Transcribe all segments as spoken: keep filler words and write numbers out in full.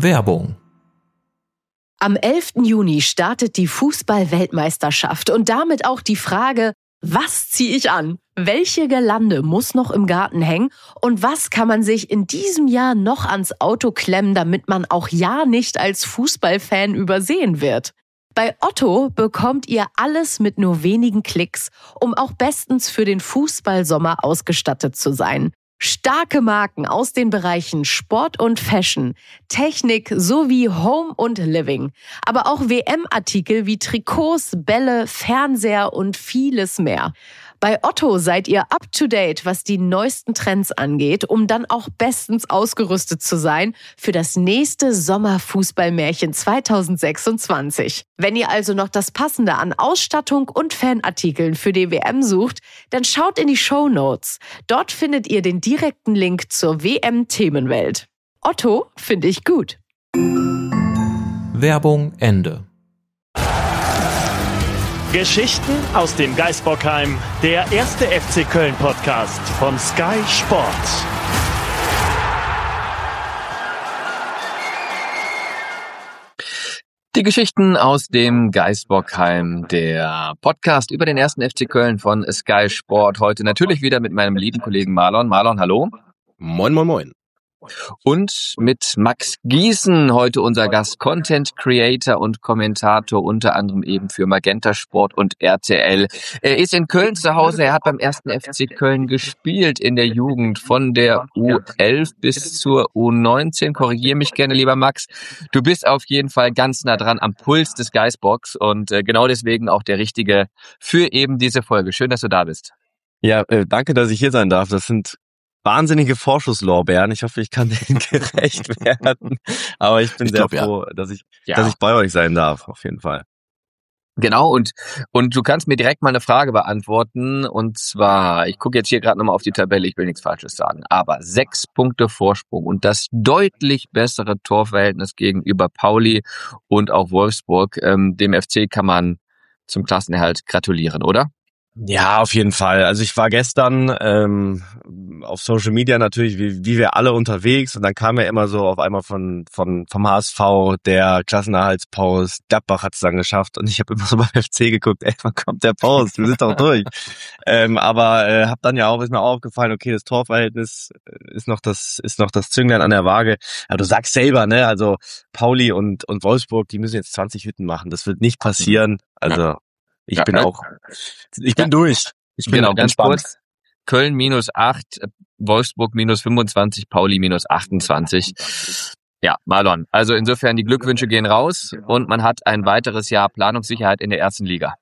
Werbung. Am elften Juni startet die Fußball-Weltmeisterschaft und damit auch die Frage, was ziehe ich an? Welche Girlande muss noch im Garten hängen? Und was kann man sich in diesem Jahr noch ans Auto klemmen, damit man auch ja nicht als Fußballfan übersehen wird? Bei Otto bekommt ihr alles mit nur wenigen Klicks, um auch bestens für den Fußballsommer ausgestattet zu sein. Starke Marken aus den Bereichen Sport und Fashion, Technik sowie Home und Living. Aber auch W M-Artikel wie Trikots, Bälle, Fernseher und vieles mehr. Bei Otto seid ihr up to date, was die neuesten Trends angeht, um dann auch bestens ausgerüstet zu sein für das nächste Sommerfußballmärchen zwanzig sechsundzwanzig. Wenn ihr also noch das Passende an Ausstattung und Fanartikeln für die W M sucht, dann schaut in die Shownotes. Dort findet ihr den direkten Link zur W M-Themenwelt. Otto finde ich gut. Werbung Ende. Geschichten aus dem Geisbockheim, der erste F C Köln Podcast von Sky Sport. Die Geschichten aus dem Geisbockheim, der Podcast über den ersten F C Köln von Sky Sport. Heute natürlich wieder mit meinem lieben Kollegen Marlon. Marlon, hallo. Moin, moin, moin. Und mit Max Gießen, heute unser Gast, Content Creator und Kommentator, unter anderem eben für Magenta Sport und R T L. Er ist in Köln zu Hause, er hat beim ersten F C Köln gespielt in der Jugend von der U elf bis zur U neunzehn. Korrigiere mich gerne, lieber Max. Du bist auf jeden Fall ganz nah dran am Puls des Geisbocks und äh, genau deswegen auch der Richtige für eben diese Folge. Schön, dass du da bist. Ja, äh, danke, dass ich hier sein darf. Das sind wahnsinnige Vorschusslorbeeren. Ich hoffe, ich kann denen gerecht werden. Aber ich bin ich sehr glaub, froh, ja. dass ich, ja. dass ich bei euch sein darf, auf jeden Fall. Genau, und und du kannst mir direkt mal eine Frage beantworten. Und zwar, ich gucke jetzt hier gerade nochmal auf die Tabelle, ich will nichts Falsches sagen, aber sechs Punkte Vorsprung und das deutlich bessere Torverhältnis gegenüber Pauli und auch Wolfsburg. Ähm, dem F C kann man zum Klassenerhalt gratulieren, oder? Ja, auf jeden Fall. Also ich war gestern ähm, auf Social Media natürlich, wie, wie wir alle unterwegs, und dann kam ja immer so auf einmal von von vom H S V der Klassenerhaltspost, Gladbach hat es dann geschafft, und ich habe immer so beim F C geguckt, ey, wann kommt der Post? Wir sind doch durch. ähm, aber äh, habe dann ja auch, ist mir auch aufgefallen, okay, das Torverhältnis ist noch das ist noch das Zünglein an der Waage. Aber du sagst selber, ne, also Pauli und und Wolfsburg, die müssen jetzt zwanzig Hütten machen. Das wird nicht passieren. Also Ich ja, bin auch, ich bin ja. durch. Ich bin genau, auch ganz entspannt. Kurz. Köln minus acht, Wolfsburg minus fünfundzwanzig, Pauli minus achtundzwanzig. Ja, Marlon. Also insofern die Glückwünsche gehen raus und man hat ein weiteres Jahr Planungssicherheit in der ersten Liga.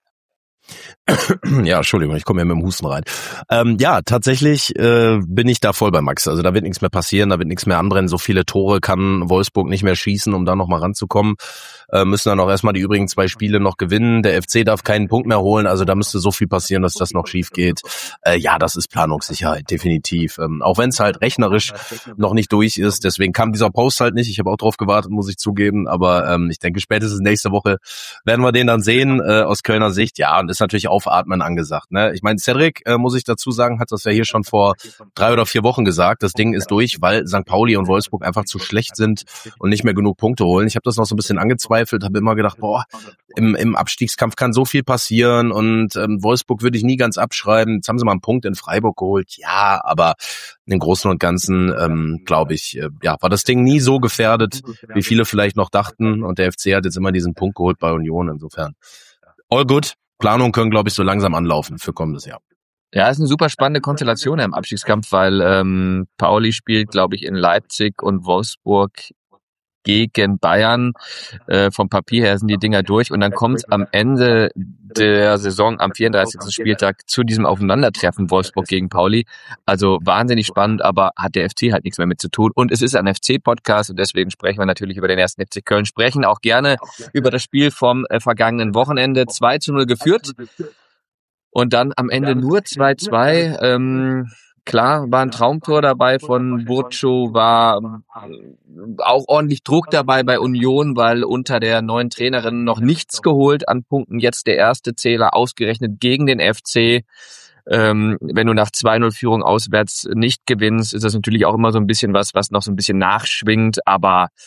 Ja, Entschuldigung, ich komme ja mit dem Husten rein. Ähm, ja, tatsächlich äh, bin ich da voll bei Max. Also da wird nichts mehr passieren, da wird nichts mehr anbrennen. So viele Tore kann Wolfsburg nicht mehr schießen, um da nochmal ranzukommen. Äh, müssen dann auch erstmal die übrigen zwei Spiele noch gewinnen. Der F C darf keinen Punkt mehr holen. Also da müsste so viel passieren, dass das noch schief geht. Äh, ja, das ist Planungssicherheit, definitiv. Ähm, auch wenn es halt rechnerisch noch nicht durch ist. Deswegen kam dieser Post halt nicht. Ich habe auch drauf gewartet, muss ich zugeben. Aber ähm, ich denke, spätestens nächste Woche werden wir den dann sehen, äh, aus Kölner Sicht. Ja, und ist natürlich Aufatmen angesagt. Ne? Ich meine, Cedric, äh, muss ich dazu sagen, hat das ja hier schon vor drei oder vier Wochen gesagt. Das Ding ist durch, weil Sankt Pauli und Wolfsburg einfach zu schlecht sind und nicht mehr genug Punkte holen. Ich habe das noch so ein bisschen angezweifelt, habe immer gedacht, boah, im, im Abstiegskampf kann so viel passieren und ähm, Wolfsburg würde ich nie ganz abschreiben. Jetzt haben sie mal einen Punkt in Freiburg geholt. Ja, aber im Großen und Ganzen, ähm, glaube ich, äh, ja, war das Ding nie so gefährdet, wie viele vielleicht noch dachten. Und der F C hat jetzt immer diesen Punkt geholt bei Union. Insofern all good. Planungen können, glaube ich, so langsam anlaufen für kommendes Jahr. Ja, ist eine super spannende Konstellation im Abstiegskampf, weil ähm, Pauli spielt, glaube ich, in Leipzig und Wolfsburg gegen Bayern. Äh, vom Papier her sind die Dinger durch und dann kommt am Ende der Saison am vierunddreißigsten Spieltag zu diesem Aufeinandertreffen Wolfsburg gegen Pauli. Also wahnsinnig spannend, aber hat der F C halt nichts mehr mit zu tun. Und es ist ein F C-Podcast und deswegen sprechen wir natürlich über den ersten F C Köln, sprechen auch gerne über das Spiel vom äh, vergangenen Wochenende. zwei zu null geführt und dann am Ende nur zwei zwei. Ähm, Klar, war ein Traumtor dabei von Burcho, war auch ordentlich Druck dabei bei Union, weil unter der neuen Trainerin noch nichts geholt an Punkten. Jetzt der erste Zähler ausgerechnet gegen den F C. Ähm, wenn du nach zwei null Führung auswärts nicht gewinnst, ist das natürlich auch immer so ein bisschen was, was noch so ein bisschen nachschwingt. Aber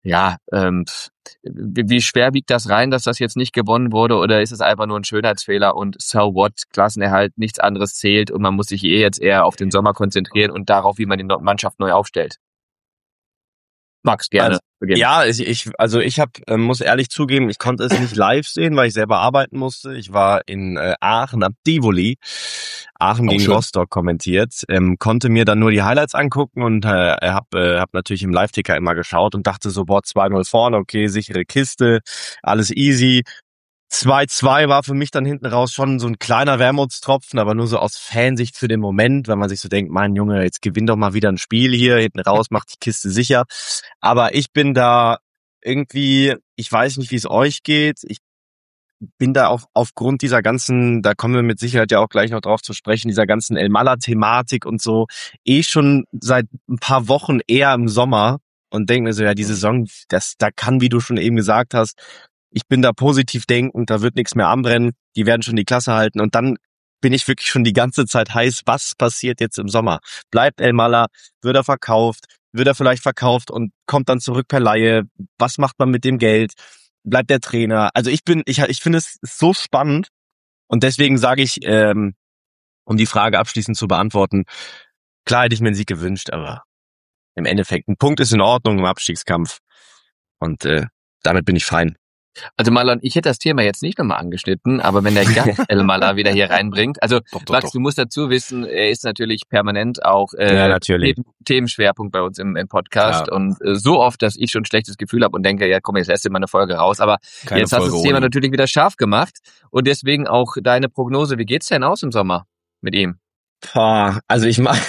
ja, ähm, wie schwer wiegt das rein, dass das jetzt nicht gewonnen wurde, oder ist es einfach nur ein Schönheitsfehler und so what, Klassenerhalt, nichts anderes zählt und man muss sich eh jetzt eher auf den Sommer konzentrieren und darauf, wie man die Mannschaft neu aufstellt? Max, gerne. Also, ja, ich, ich also ich hab, äh, muss ehrlich zugeben, ich konnte es nicht live sehen, weil ich selber arbeiten musste. Ich war in äh, Aachen am Tivoli, Aachen Auch gegen schön. Rostock kommentiert, ähm, konnte mir dann nur die Highlights angucken und äh, hab, äh, hab natürlich im Live-Ticker immer geschaut und dachte so, boah, zwei null vorne, okay, sichere Kiste, alles easy. zwei zwei war für mich dann hinten raus schon so ein kleiner Wermutstropfen, aber nur so aus Fansicht für den Moment, wenn man sich so denkt, mein Junge, jetzt gewinn doch mal wieder ein Spiel hier, hinten raus, macht die Kiste sicher. Aber ich bin da irgendwie, ich weiß nicht, wie es euch geht, ich bin da auch aufgrund dieser ganzen, da kommen wir mit Sicherheit ja auch gleich noch drauf zu sprechen, dieser ganzen Elmalah-Thematik und so, eh schon seit ein paar Wochen eher im Sommer und denke mir so, ja, die Saison, das, da kann, wie du schon eben gesagt hast, ich bin da positiv denkend, da wird nichts mehr anbrennen, die werden schon die Klasse halten und dann bin ich wirklich schon die ganze Zeit heiß, was passiert jetzt im Sommer? Bleibt Elmalah, wird er verkauft, wird er vielleicht verkauft und kommt dann zurück per Leihe? Was macht man mit dem Geld? Bleibt der Trainer? Also ich bin, ich, ich finde es so spannend und deswegen sage ich, ähm, um die Frage abschließend zu beantworten, klar hätte ich mir einen Sieg gewünscht, aber im Endeffekt, ein Punkt ist in Ordnung im Abstiegskampf und äh, damit bin ich fein. Also Marlon, ich hätte das Thema jetzt nicht nochmal angeschnitten, aber wenn der Gast Elmalah wieder hier reinbringt, also doch, doch, Max, doch. du musst dazu wissen, er ist natürlich permanent auch äh, Ja, natürlich. Themen, Themenschwerpunkt bei uns im, im Podcast Ja. und äh, so oft, dass ich schon ein schlechtes Gefühl habe und denke, ja komm, jetzt lässt du mal eine Folge raus, aber Keine jetzt hast du Folge das Thema ohne. natürlich wieder scharf gemacht und deswegen auch deine Prognose, wie geht's denn aus im Sommer mit ihm? Boah, also ich meine,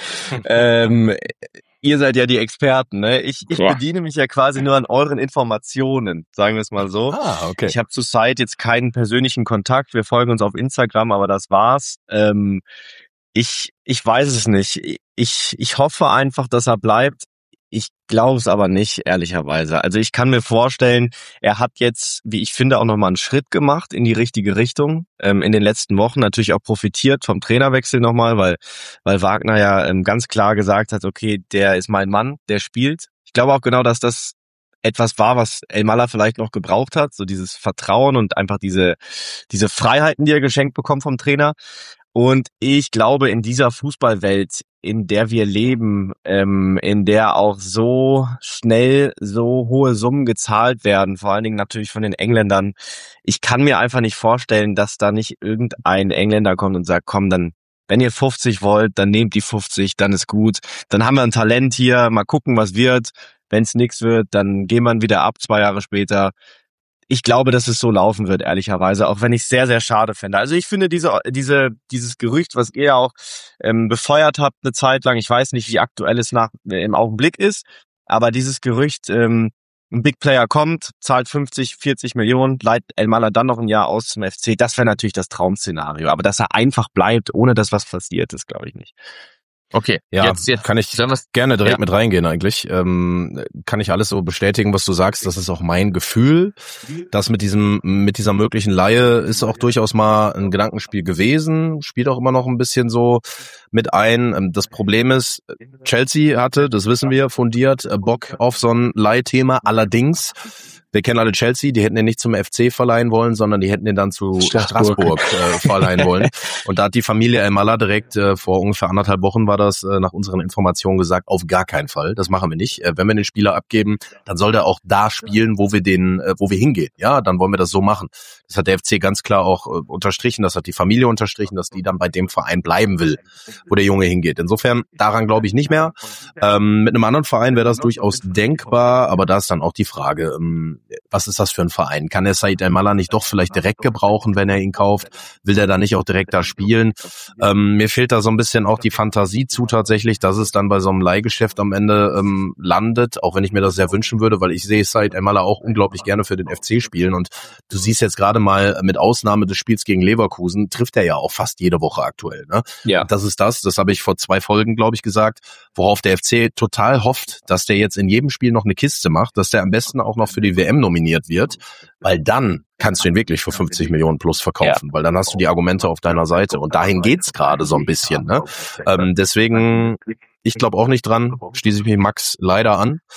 ähm, ihr seid ja die Experten, ne? Ich, ich Ja. bediene mich ja quasi nur an euren Informationen, sagen wir es mal so. Ah, okay. Ich habe zurzeit jetzt keinen persönlichen Kontakt. Wir folgen uns auf Instagram, aber das war's. Ähm, ich, ich weiß es nicht. Ich, ich hoffe einfach, dass er bleibt. Ich glaube es aber nicht, ehrlicherweise. Also ich kann mir vorstellen, er hat jetzt, wie ich finde, auch nochmal einen Schritt gemacht in die richtige Richtung. Ähm, in den letzten Wochen natürlich auch profitiert vom Trainerwechsel nochmal, weil, weil Wagner ja ähm, ganz klar gesagt hat, okay, der ist mein Mann, der spielt. Ich glaube auch genau, dass das etwas war, was Elmalah vielleicht noch gebraucht hat, so dieses Vertrauen und einfach diese, diese Freiheiten, die er geschenkt bekommt vom Trainer. Und ich glaube, in dieser Fußballwelt, in der wir leben, ähm, in der auch so schnell so hohe Summen gezahlt werden, vor allen Dingen natürlich von den Engländern, ich kann mir einfach nicht vorstellen, dass da nicht irgendein Engländer kommt und sagt, komm, dann, wenn ihr fünfzig wollt, dann nehmt die fünfzig, dann ist gut. Dann haben wir ein Talent hier, mal gucken, was wird. Wenn es nichts wird, dann gehen wir wieder ab, zwei Jahre später. Ich glaube, dass es so laufen wird, ehrlicherweise, auch wenn ich es sehr, sehr schade finde. Also ich finde diese, diese, dieses Gerücht, was ihr auch ähm, befeuert habt eine Zeit lang, ich weiß nicht, wie aktuell es nach im Augenblick ist, aber dieses Gerücht, ähm, ein Big Player kommt, zahlt fünfzig, vierzig Millionen, leiht Elmalah dann noch ein Jahr aus zum F C, das wäre natürlich das Traum-Szenario. Aber dass er einfach bleibt, ohne dass was passiert, das glaube ich nicht. Okay, Ja, jetzt, jetzt kann ich sollen wir's- gerne direkt Ja. mit reingehen eigentlich. Ähm, kann ich alles so bestätigen, was du sagst. Das ist auch mein Gefühl. Das mit diesem, mit dieser möglichen Leihe ist auch durchaus mal ein Gedankenspiel gewesen. Spielt auch immer noch ein bisschen so mit ein. Ähm, Das Problem ist, Chelsea hatte, das wissen wir, fundiert äh, Bock auf so ein Leihthema. Allerdings, wir kennen alle Chelsea, die hätten den nicht zum F C verleihen wollen, sondern die hätten den dann zu Straßburg. Straßburg äh, verleihen wollen. Und da hat die Familie Elmalah direkt äh, vor ungefähr anderthalb Wochen war das äh, nach unseren Informationen gesagt, auf gar keinen Fall, das machen wir nicht. Äh, wenn wir den Spieler abgeben, dann soll der auch da spielen, wo wir den, äh, wo wir hingehen. Ja, dann wollen wir das so machen. Das hat der F C ganz klar auch äh, unterstrichen, das hat die Familie unterstrichen, dass die dann bei dem Verein bleiben will, wo der Junge hingeht. Insofern, daran glaube ich nicht mehr. Ähm, mit einem anderen Verein wäre das durchaus denkbar, aber da ist dann auch die Frage, ähm, was ist das für ein Verein? Kann der Said Elmalah nicht doch vielleicht direkt gebrauchen, wenn er ihn kauft? Will der da nicht auch direkt da spielen? Ähm, mir fehlt da so ein bisschen auch die Fantasie zu tatsächlich, dass es dann bei so einem Leihgeschäft am Ende ähm, landet, auch wenn ich mir das sehr wünschen würde, weil ich sehe Said Elmalah auch unglaublich gerne für den F C spielen und du siehst jetzt gerade mal, mit Ausnahme des Spiels gegen Leverkusen, trifft er ja auch fast jede Woche aktuell. Ne? Ja. Das ist das, das habe ich vor zwei Folgen, glaube ich, gesagt, worauf der F C total hofft, dass der jetzt in jedem Spiel noch eine Kiste macht, dass der am besten auch noch für die W M nominiert wird, weil dann kannst du ihn wirklich für fünfzig Millionen plus verkaufen, weil dann hast du die Argumente auf deiner Seite und dahin geht's gerade so ein bisschen. Ne? Ähm, deswegen, ich glaube auch nicht dran, schließe ich mich Max leider an.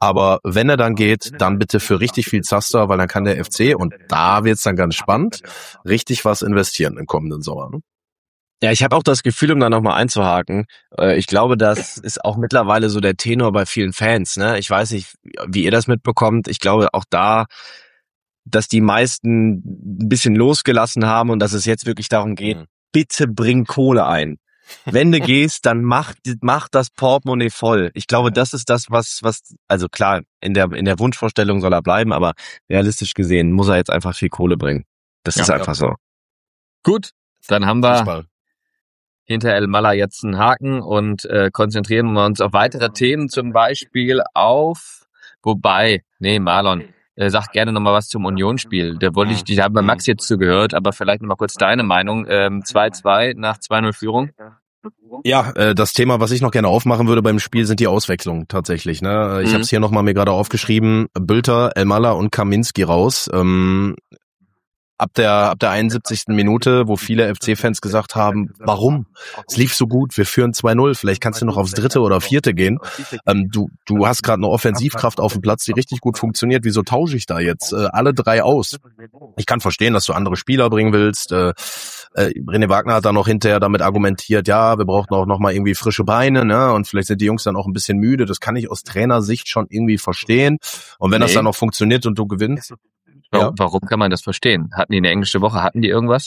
Aber wenn er dann geht, dann bitte für richtig viel Zaster, weil dann kann der F C, und da wird's dann ganz spannend, richtig was investieren im kommenden Sommer. Ne? Ja, ich habe auch das Gefühl, um da nochmal einzuhaken, äh, ich glaube, das ist auch mittlerweile so der Tenor bei vielen Fans. Ne? Ich weiß nicht, wie ihr das mitbekommt. Ich glaube auch da, dass die meisten ein bisschen losgelassen haben und dass es jetzt wirklich darum geht, mhm. bitte bring Kohle ein. Wenn du gehst, dann mach, mach das Portemonnaie voll. Ich glaube, das ist das, was, was, also klar, in der, in der Wunschvorstellung soll er bleiben, aber realistisch gesehen muss er jetzt einfach viel Kohle bringen. Das ja, ist einfach ja. so. Gut, dann haben wir Fußball. Hinter El Mala jetzt einen Haken und äh, konzentrieren wir uns auf weitere Themen, zum Beispiel auf, wobei, nee, Marlon, äh, sag gerne nochmal was zum Unionsspiel. Da wollte ich, ich habe bei Max jetzt zugehört, aber vielleicht nochmal kurz deine Meinung. Ähm, zwei zwei nach zwei null Führung. Ja, äh, das Thema, was ich noch gerne aufmachen würde beim Spiel, sind die Auswechslungen tatsächlich. Ne? Ich mhm. habe es hier nochmal mir gerade aufgeschrieben. Bülter, El Mala und Kaminski raus. Ähm, Ab der, ab der einundsiebzigsten Minute, wo viele F C-Fans gesagt haben, warum? Es lief so gut, wir führen zwei null, vielleicht kannst du noch aufs dritte oder vierte gehen. Ähm, du, du hast gerade eine Offensivkraft auf dem Platz, die richtig gut funktioniert. Wieso tausche ich da jetzt äh, alle drei aus? Ich kann verstehen, dass du andere Spieler bringen willst. Äh, äh, René Wagner hat da noch hinterher damit argumentiert, ja, wir brauchen auch noch mal irgendwie frische Beine, ne? Und vielleicht sind die Jungs dann auch ein bisschen müde. Das kann ich aus Trainersicht schon irgendwie verstehen. Und wenn nee. das dann noch funktioniert und du gewinnst, Ja. Warum kann man das verstehen? Hatten die eine englische Woche? Hatten die irgendwas?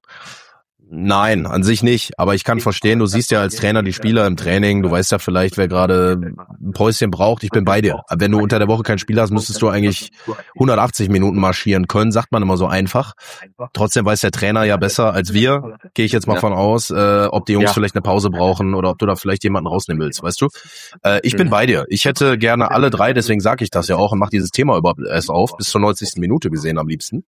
Nein, an sich nicht. Aber ich kann verstehen, du siehst ja als Trainer die Spieler im Training, du weißt ja vielleicht, wer gerade ein Päuschen braucht. Ich bin bei dir. Wenn du unter der Woche kein Spiel hast, müsstest du eigentlich hundertachtzig Minuten marschieren können, sagt man immer so einfach. Trotzdem weiß der Trainer ja besser als wir, gehe ich jetzt mal ja. von aus, äh, ob die Jungs ja. vielleicht eine Pause brauchen oder ob du da vielleicht jemanden rausnehmen willst, weißt du? Äh, ich bin bei dir. Ich hätte gerne alle drei, deswegen sage ich das ja auch und mache dieses Thema überhaupt erst auf, bis zur neunzigsten Minute gesehen am liebsten.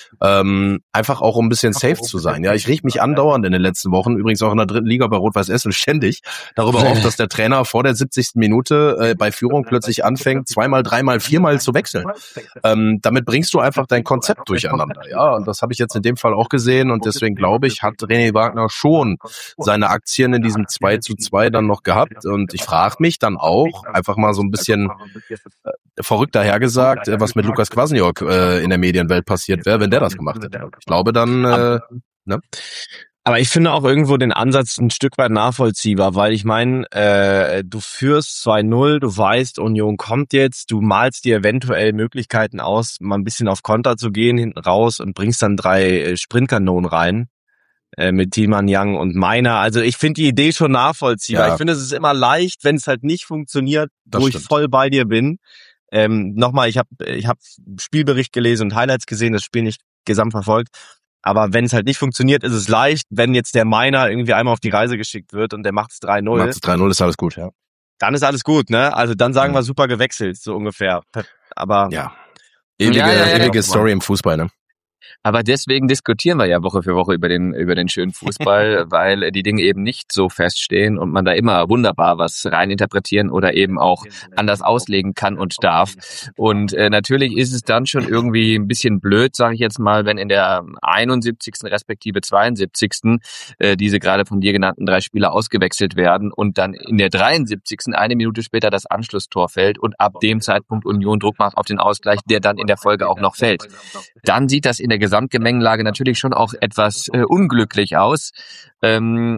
Ähm, einfach auch, um ein bisschen safe zu sein. Ja, ich riech mich andauernd in den letzten Wochen, übrigens auch in der dritten Liga bei Rot-Weiß Essen ständig, darüber auf, dass der Trainer vor der siebzigsten Minute äh, bei Führung plötzlich anfängt, zweimal, dreimal, viermal zu wechseln. Ähm, damit bringst du einfach dein Konzept durcheinander. Ja, und das habe ich jetzt in dem Fall auch gesehen und deswegen glaube ich, hat René Wagner schon seine Aktien in diesem zwei zu zwei dann noch gehabt und ich frage mich dann auch, einfach mal so ein bisschen äh, verrückt dahergesagt, äh, was mit Lukas Kwasniok äh, in der Medienwelt passiert wäre, wenn der das gemacht hätte. Ich glaube dann, äh, ne? Aber ich finde auch irgendwo den Ansatz ein Stück weit nachvollziehbar, weil ich meine, äh, du führst zwei null, du weißt, Union kommt jetzt, du malst dir eventuell Möglichkeiten aus, mal ein bisschen auf Konter zu gehen, hinten raus und bringst dann drei äh, Sprintkanonen rein äh, mit Tillmann, Young und Meiner. Also ich finde die Idee schon nachvollziehbar. Ja. Ich finde, es ist immer leicht, wenn es halt nicht funktioniert, das wo stimmt. ich voll bei dir bin. Ähm, nochmal, ich habe ich hab Spielbericht gelesen und Highlights gesehen, das Spiel nicht gesamt verfolgt. Aber wenn es halt nicht funktioniert, ist es leicht, wenn jetzt der Meiner irgendwie einmal auf die Reise geschickt wird und der macht es drei null. Macht es drei null, ist alles gut, ja. Dann ist alles gut, ne? Also dann sagen ja. wir super gewechselt, so ungefähr. Aber ja, ewige, ja, ja, ja, ewige Story im Fußball, ne? Aber deswegen diskutieren wir ja Woche für Woche über den über den schönen Fußball, weil die Dinge eben nicht so feststehen und man da immer wunderbar was reininterpretieren oder eben auch anders auslegen kann und darf. Und äh, natürlich ist es dann schon irgendwie ein bisschen blöd, sage ich jetzt mal, wenn in der einundsiebzigsten respektive zweiundsiebzigsten Äh, diese gerade von dir genannten drei Spieler ausgewechselt werden und dann in der dreiundsiebzigsten eine Minute später das Anschlusstor fällt und ab dem Zeitpunkt Union Druck macht auf den Ausgleich, der dann in der Folge auch noch fällt. Dann sieht das in der Gesamtgemengelage natürlich schon auch etwas äh, unglücklich aus. Ähm,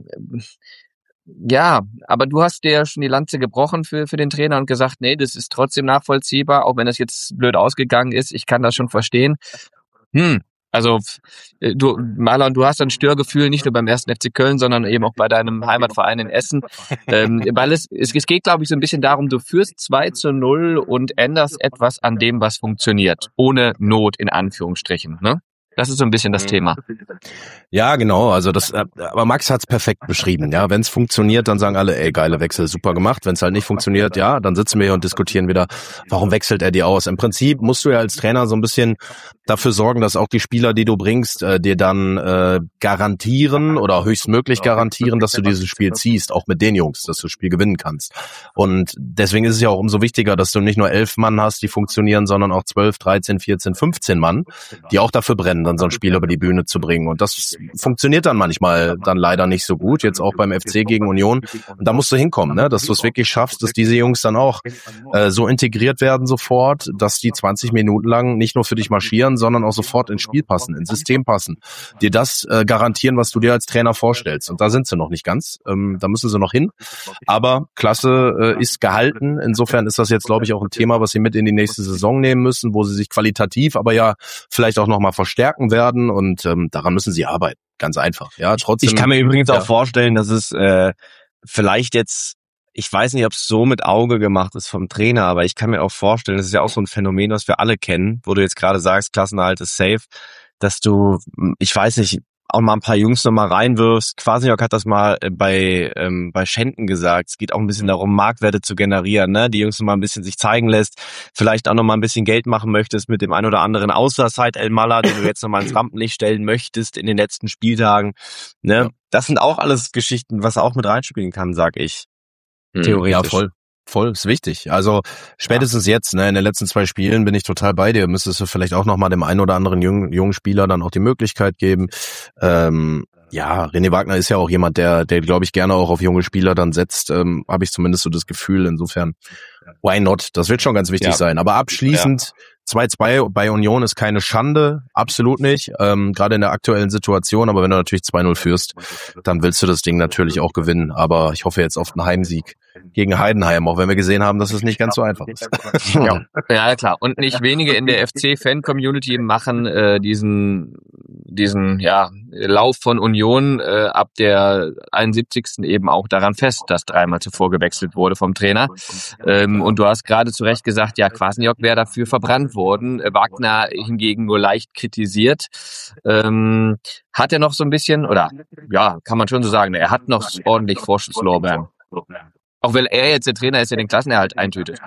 ja, aber du hast dir ja schon die Lanze gebrochen für für den Trainer und gesagt, nee, das ist trotzdem nachvollziehbar, auch wenn das jetzt blöd ausgegangen ist. Ich kann das schon verstehen. Hm, also du, Marlon, du hast ein Störgefühl nicht nur beim ersten F C Köln, sondern eben auch bei deinem Heimatverein in Essen. Ähm, weil es, es, es geht, glaube ich, so ein bisschen darum, du führst zwei zu null und änderst etwas an dem, was funktioniert. Ohne Not, in Anführungsstrichen, ne? Das ist so ein bisschen das Thema. Ja, genau. Also das, aber Max hat's perfekt beschrieben. Ja, wenn es funktioniert, dann sagen alle, ey, geile Wechsel, super gemacht. Wenn es halt nicht funktioniert, ja, dann sitzen wir hier und diskutieren wieder, warum wechselt er die aus? Im Prinzip musst du ja als Trainer so ein bisschen dafür sorgen, dass auch die Spieler, die du bringst, äh, dir dann äh, garantieren oder höchstmöglich garantieren, dass du dieses Spiel ziehst, auch mit den Jungs, dass du das Spiel gewinnen kannst. Und deswegen ist es ja auch umso wichtiger, dass du nicht nur elf Mann hast, die funktionieren, sondern auch zwölf, dreizehn, vierzehn, fünfzehn Mann, die auch dafür brennen. dann so ein Spiel über die Bühne zu bringen. Und das funktioniert dann manchmal dann leider nicht so gut, jetzt auch beim F C gegen Union. Und da musst du hinkommen, ne? Dass du es wirklich schaffst, dass diese Jungs dann auch äh, so integriert werden sofort, dass die zwanzig Minuten lang nicht nur für dich marschieren, sondern auch sofort ins Spiel passen, ins System passen. Dir das äh, garantieren, was du dir als Trainer vorstellst. Und da sind sie noch nicht ganz. Ähm, da müssen sie noch hin. Aber Klasse äh, ist gehalten. Insofern ist das jetzt, glaube ich, auch ein Thema, was sie mit in die nächste Saison nehmen müssen, wo sie sich qualitativ, aber ja vielleicht auch nochmal verstärken werden. Und ähm, daran müssen sie arbeiten. Ganz einfach. Ja, trotzdem. Ich kann mir übrigens ja. auch vorstellen, dass es äh, vielleicht jetzt, ich weiß nicht, ob es so mit Auge gemacht ist vom Trainer, aber ich kann mir auch vorstellen, das ist ja auch so ein Phänomen, was wir alle kennen, wo du jetzt gerade sagst, Klassenerhalt ist safe, dass du, ich weiß nicht, auch mal ein paar Jungs noch mal reinwirfst. Kwasniok hat das mal bei ähm, bei Schenten gesagt. Es geht auch ein bisschen darum, Marktwerte zu generieren, ne? Die Jungs noch mal ein bisschen sich zeigen lässt. Vielleicht auch noch mal ein bisschen Geld machen möchtest mit dem ein oder anderen, außer Said El-Mallah, den du jetzt noch mal ins Rampenlicht stellen möchtest in den letzten Spieltagen. Ne? Ja. Das sind auch alles Geschichten, was auch mit reinspielen kann, sag ich. Hm, theoretisch. Ja, voll. Voll, ist wichtig. Also spätestens ja. jetzt, ne, in den letzten zwei Spielen bin ich total bei dir. Müsstest du vielleicht auch noch mal dem einen oder anderen jungen, jungen Spieler dann auch die Möglichkeit geben. Ähm, ja, René Wagner ist ja auch jemand, der, der glaube ich gerne auch auf junge Spieler dann setzt. Ähm, habe ich zumindest so das Gefühl. Insofern, why not? Das wird schon ganz wichtig ja. sein. Aber abschließend, zwei zwei bei Union ist keine Schande, absolut nicht. Ähm, gerade in der aktuellen Situation. Aber wenn du natürlich zwei null führst, dann willst du das Ding natürlich auch gewinnen. Aber ich hoffe jetzt auf einen Heimsieg gegen Heidenheim, auch wenn wir gesehen haben, dass es nicht ganz so einfach ist. Ja, ja klar. Und nicht wenige in der F C-Fan-Community machen äh, diesen diesen ja Lauf von Union äh, ab der einundsiebzigsten eben auch daran fest, dass dreimal zuvor gewechselt wurde vom Trainer. Ähm, und du hast gerade zu Recht gesagt, ja, Kwasniok wäre dafür verbrannt worden. Äh, Wagner hingegen nur leicht kritisiert. Ähm, hat er noch so ein bisschen, oder ja, kann man schon so sagen, er hat noch ordentlich Vorschusslorbeeren. Auch weil er jetzt der Trainer ist, der den Klassenerhalt eintütet.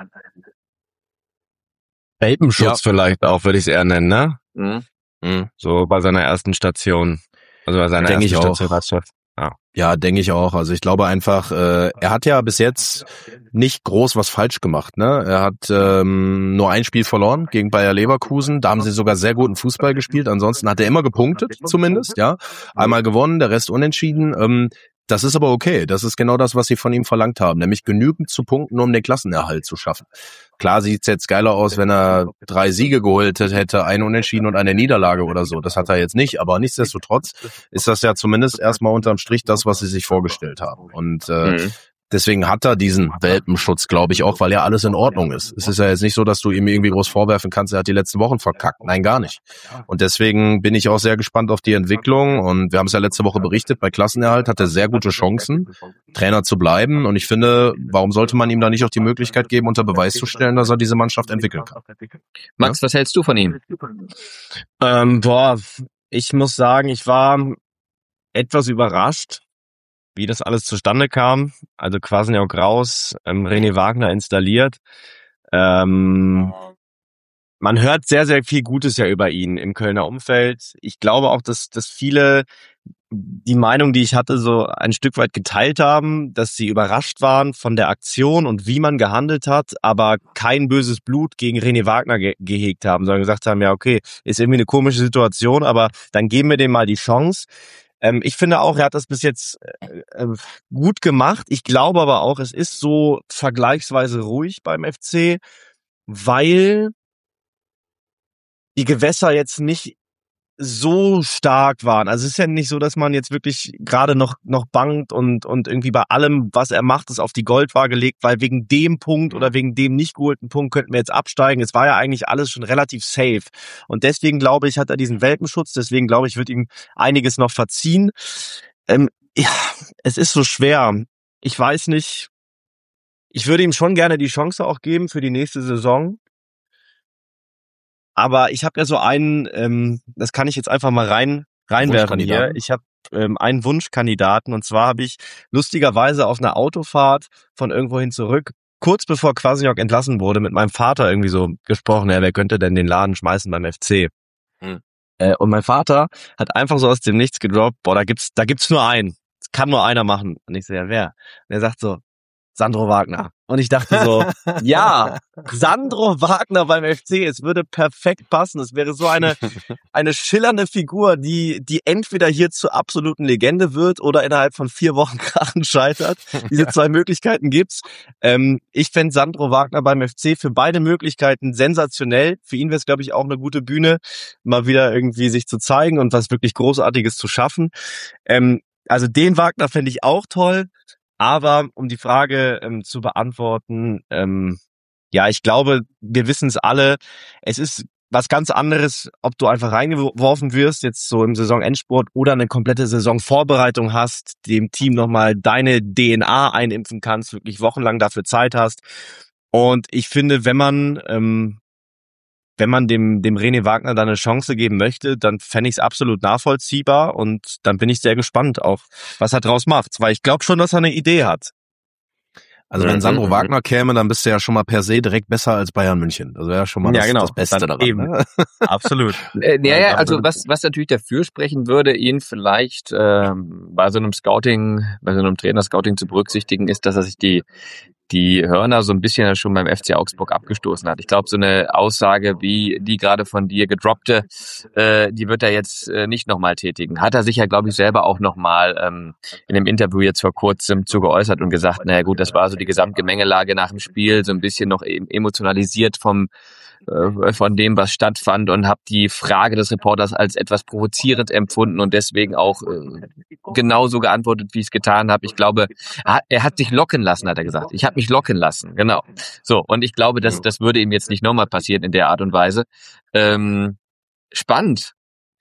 Welpenschutz ja. vielleicht auch, würde ich es eher nennen, ne? Mhm. Mhm. So bei seiner ersten Station. Also bei seiner Denk ersten ich Station auch. als Chef. Ja, ja denke ich auch. Also ich glaube einfach, äh, er hat ja bis jetzt nicht groß was falsch gemacht. Ne? Er hat ähm, nur ein Spiel verloren gegen Bayer Leverkusen. Da haben sie sogar sehr guten Fußball gespielt. Ansonsten hat er immer gepunktet, zumindest. Ja, einmal gewonnen, der Rest unentschieden. Ähm, Das ist aber okay. Das ist genau das, was sie von ihm verlangt haben, nämlich genügend zu punkten, um den Klassenerhalt zu schaffen. Klar sieht's jetzt geiler aus, wenn er drei Siege geholt hätte, ein Unentschieden und eine Niederlage oder so. Das hat er jetzt nicht, aber nichtsdestotrotz ist das ja zumindest erstmal unterm Strich das, was sie sich vorgestellt haben. Und äh, mhm. deswegen hat er diesen Welpenschutz, glaube ich, auch, weil ja alles in Ordnung ist. Es ist ja jetzt nicht so, dass du ihm irgendwie groß vorwerfen kannst, er hat die letzten Wochen verkackt. Nein, gar nicht. Und deswegen bin ich auch sehr gespannt auf die Entwicklung. Und wir haben es ja letzte Woche berichtet, bei Klassenerhalt hat er sehr gute Chancen, Trainer zu bleiben. Und ich finde, warum sollte man ihm da nicht auch die Möglichkeit geben, unter Beweis zu stellen, dass er diese Mannschaft entwickeln kann? Max, ja? Was hältst du von ihm? Ähm, boah, ich muss sagen, ich war etwas überrascht, wie das alles zustande kam. Also Kwasniok raus, ähm, René Wagner installiert. Ähm, man hört sehr, sehr viel Gutes ja über ihn im Kölner Umfeld. Ich glaube auch, dass, dass viele die Meinung, die ich hatte, so ein Stück weit geteilt haben, dass sie überrascht waren von der Aktion und wie man gehandelt hat, aber kein böses Blut gegen René Wagner ge- gehegt haben, sondern gesagt haben, ja okay, ist irgendwie eine komische Situation, aber dann geben wir dem mal die Chance. Ähm, ich finde auch, er hat das bis jetzt äh, gut gemacht. Ich glaube aber auch, es ist so vergleichsweise ruhig beim F C, weil die Gewässer jetzt nicht so stark waren. Also es ist ja nicht so, dass man jetzt wirklich gerade noch noch bangt und und irgendwie bei allem, was er macht, ist auf die Goldwaage legt, weil wegen dem Punkt oder wegen dem nicht geholten Punkt könnten wir jetzt absteigen. Es war ja eigentlich alles schon relativ safe. Und deswegen glaube ich, hat er diesen Welpenschutz. Deswegen glaube ich, wird ihm einiges noch verziehen. Ähm, ja, es ist so schwer. Ich weiß nicht. Ich würde ihm schon gerne die Chance auch geben für die nächste Saison. Aber ich habe ja so einen, ähm, das kann ich jetzt einfach mal rein reinwerfen hier. Ich habe ähm, einen Wunschkandidaten und zwar habe ich lustigerweise auf einer Autofahrt von irgendwohin zurück, kurz bevor Kwasniok entlassen wurde, mit meinem Vater irgendwie so gesprochen, ja, wer könnte denn den Laden schmeißen beim F C? Hm. Äh, und mein Vater hat einfach so aus dem Nichts gedroppt, boah, da gibt's da gibt's nur einen. Das kann nur einer machen. Und ich so, ja, wer? Und er sagt so, Sandro Wagner. Und ich dachte so, ja, Sandro Wagner beim F C, es würde perfekt passen. Es wäre so eine eine schillernde Figur, die die entweder hier zur absoluten Legende wird oder innerhalb von vier Wochen krachen scheitert. Diese zwei Möglichkeiten gibt's. Ähm, ich fände Sandro Wagner beim F C für beide Möglichkeiten sensationell. Für ihn wäre es, glaube ich, auch eine gute Bühne, mal wieder irgendwie sich zu zeigen und was wirklich Großartiges zu schaffen. Ähm, also den Wagner fände ich auch toll. Aber um die Frage ähm, zu beantworten, ähm, ja, ich glaube, wir wissen es alle, es ist was ganz anderes, ob du einfach reingeworfen wirst, jetzt so im Saisonendspurt, oder eine komplette Saisonvorbereitung hast, dem Team nochmal deine D N A einimpfen kannst, wirklich wochenlang dafür Zeit hast. Und ich finde, wenn man ähm, wenn man dem dem René Wagner da eine Chance geben möchte, dann fände ich es absolut nachvollziehbar und dann bin ich sehr gespannt auch, was er draus macht, weil ich glaube schon, dass er eine Idee hat. Also wenn Sandro mhm. Wagner käme, dann bist du ja schon mal per se direkt besser als Bayern München. Das wäre ja schon mal das, ja, genau. das Beste dann daran. Eben. Ne? Absolut. Äh, ja, ja, also was was natürlich dafür sprechen würde, ihn vielleicht ähm, bei so einem Scouting, bei so einem Trainer-Scouting zu berücksichtigen, ist, dass er sich die die Hörner so ein bisschen schon beim F C Augsburg abgestoßen hat. Ich glaube, so eine Aussage wie die gerade von dir gedroppte, äh, die wird er jetzt äh, nicht nochmal tätigen. Hat er sich ja, glaube ich, selber auch nochmal ähm, in einem Interview jetzt vor kurzem zu geäußert und gesagt, naja gut, das war so die Gesamtgemengelage nach dem Spiel, so ein bisschen noch emotionalisiert vom äh, von dem, was stattfand und habe die Frage des Reporters als etwas provozierend empfunden und deswegen auch äh, genauso geantwortet, wie ich es getan habe. Ich glaube, er hat sich locken lassen, hat er gesagt. Ich habe mich locken lassen, genau. So, und ich glaube, das, das würde ihm jetzt nicht nochmal passieren in der Art und Weise. Ähm, spannend.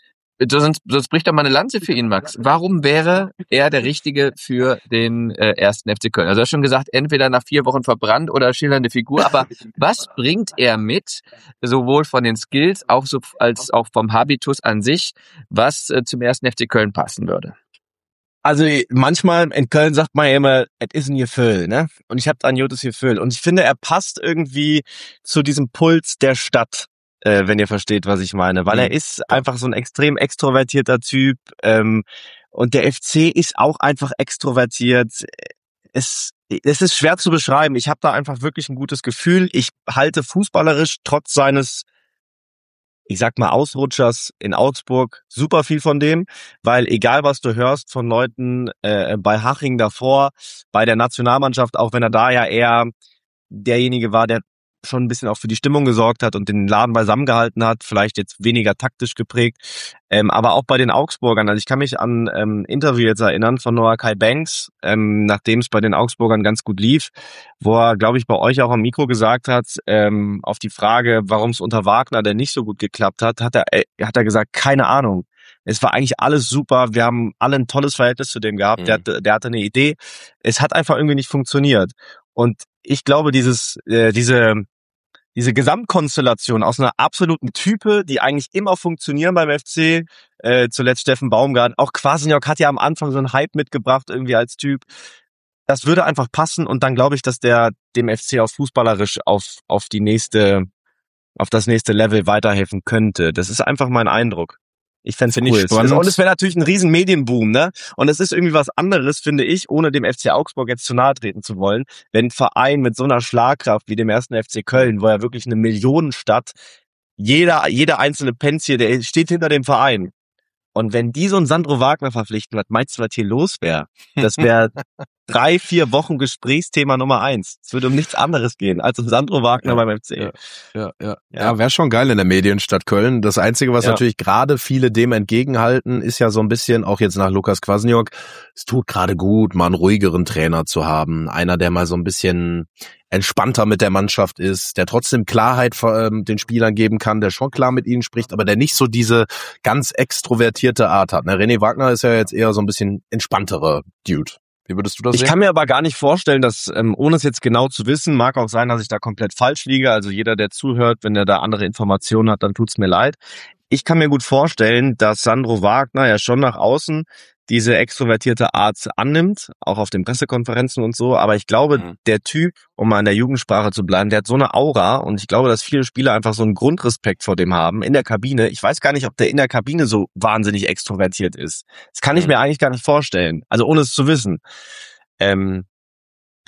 Sonst, sonst bricht doch mal eine Lanze für ihn, Max. Warum wäre er der Richtige für den äh, ersten F C Köln? Also du hast schon gesagt, entweder nach vier Wochen verbrannt oder schillernde Figur. Aber was bringt er mit, sowohl von den Skills auch so, als auch vom Habitus an sich, was äh, zum ersten F C Köln passen würde? Also manchmal in Köln sagt man ja immer, es ist ein Gefühl, ne? Und ich habe da ein gutes Gefühl. Und ich finde, er passt irgendwie zu diesem Puls der Stadt. Äh, wenn ihr versteht, was ich meine. Weil er ist einfach so ein extrem extrovertierter Typ ähm, und der F C ist auch einfach extrovertiert. Es, es ist schwer zu beschreiben. Ich habe da einfach wirklich ein gutes Gefühl. Ich halte fußballerisch trotz seines, ich sag mal, Ausrutschers in Augsburg super viel von dem, weil egal was du hörst von Leuten äh, bei Haching davor, bei der Nationalmannschaft, auch wenn er da ja eher derjenige war, der schon ein bisschen auch für die Stimmung gesorgt hat und den Laden beisammen gehalten hat, vielleicht jetzt weniger taktisch geprägt, ähm, aber auch bei den Augsburgern. Also ich kann mich an ähm, Interview jetzt erinnern von Noah Kai Banks, ähm, nachdem es bei den Augsburgern ganz gut lief, wo er, glaube ich, bei euch auch am Mikro gesagt hat, ähm, auf die Frage, warum es unter Wagner denn nicht so gut geklappt hat, hat er, äh, hat er gesagt, keine Ahnung. Es war eigentlich alles super, wir haben alle ein tolles Verhältnis zu dem gehabt, mhm. der, hatte, der hatte eine Idee. Es hat einfach irgendwie nicht funktioniert. Und ich glaube, dieses, äh, diese, diese Gesamtkonstellation aus einer absoluten Type, die eigentlich immer funktionieren beim F C, äh, zuletzt Steffen Baumgart, auch Kwasniok hat ja am Anfang so einen Hype mitgebracht irgendwie als Typ. Das würde einfach passen und dann glaube ich, dass der dem F C auch fußballerisch auf, auf die nächste, auf das nächste Level weiterhelfen könnte. Das ist einfach mein Eindruck. Ich fänd's Find cool. Ich spannend. Und es wäre natürlich ein riesen Medienboom, ne? Und es ist irgendwie was anderes, finde ich, ohne dem F C Augsburg jetzt zu nahe treten zu wollen, wenn ein Verein mit so einer Schlagkraft wie dem ersten F C Köln, wo ja wirklich eine Millionenstadt, jeder, jeder einzelne Pensier, der steht hinter dem Verein. Und wenn die so einen Sandro Wagner verpflichten, was meinst du, was hier los wäre? Das wäre drei, vier Wochen Gesprächsthema Nummer eins. Es würde um nichts anderes gehen als um Sandro Wagner ja, beim F C. Ja, ja, ja. ja. ja wäre schon geil in der Medienstadt Köln. Das Einzige, was ja. natürlich gerade viele dem entgegenhalten, ist ja so ein bisschen, auch jetzt nach Lukas Kwasniok, es tut gerade gut, mal einen ruhigeren Trainer zu haben. Einer, der mal so ein bisschen entspannter mit der Mannschaft ist, der trotzdem Klarheit ähm, den Spielern geben kann, der schon klar mit ihnen spricht, aber der nicht so diese ganz extrovertierte Art hat. Ne? René Wagner ist ja jetzt eher so ein bisschen entspanntere Dude. Wie würdest du das ich sehen? Ich kann mir aber gar nicht vorstellen, dass, ähm, ohne es jetzt genau zu wissen, mag auch sein, dass ich da komplett falsch liege, also jeder, der zuhört, wenn er da andere Informationen hat, dann tut's mir leid. Ich kann mir gut vorstellen, dass Sandro Wagner ja schon nach außen diese extrovertierte Art annimmt, auch auf den Pressekonferenzen und so, aber ich glaube, mhm. der Typ, um mal in der Jugendsprache zu bleiben, der hat so eine Aura und ich glaube, dass viele Spieler einfach so einen Grundrespekt vor dem haben in der Kabine. Ich weiß gar nicht, ob der in der Kabine so wahnsinnig extrovertiert ist. Das kann ich mhm. mir eigentlich gar nicht vorstellen, also ohne es zu wissen. Ähm,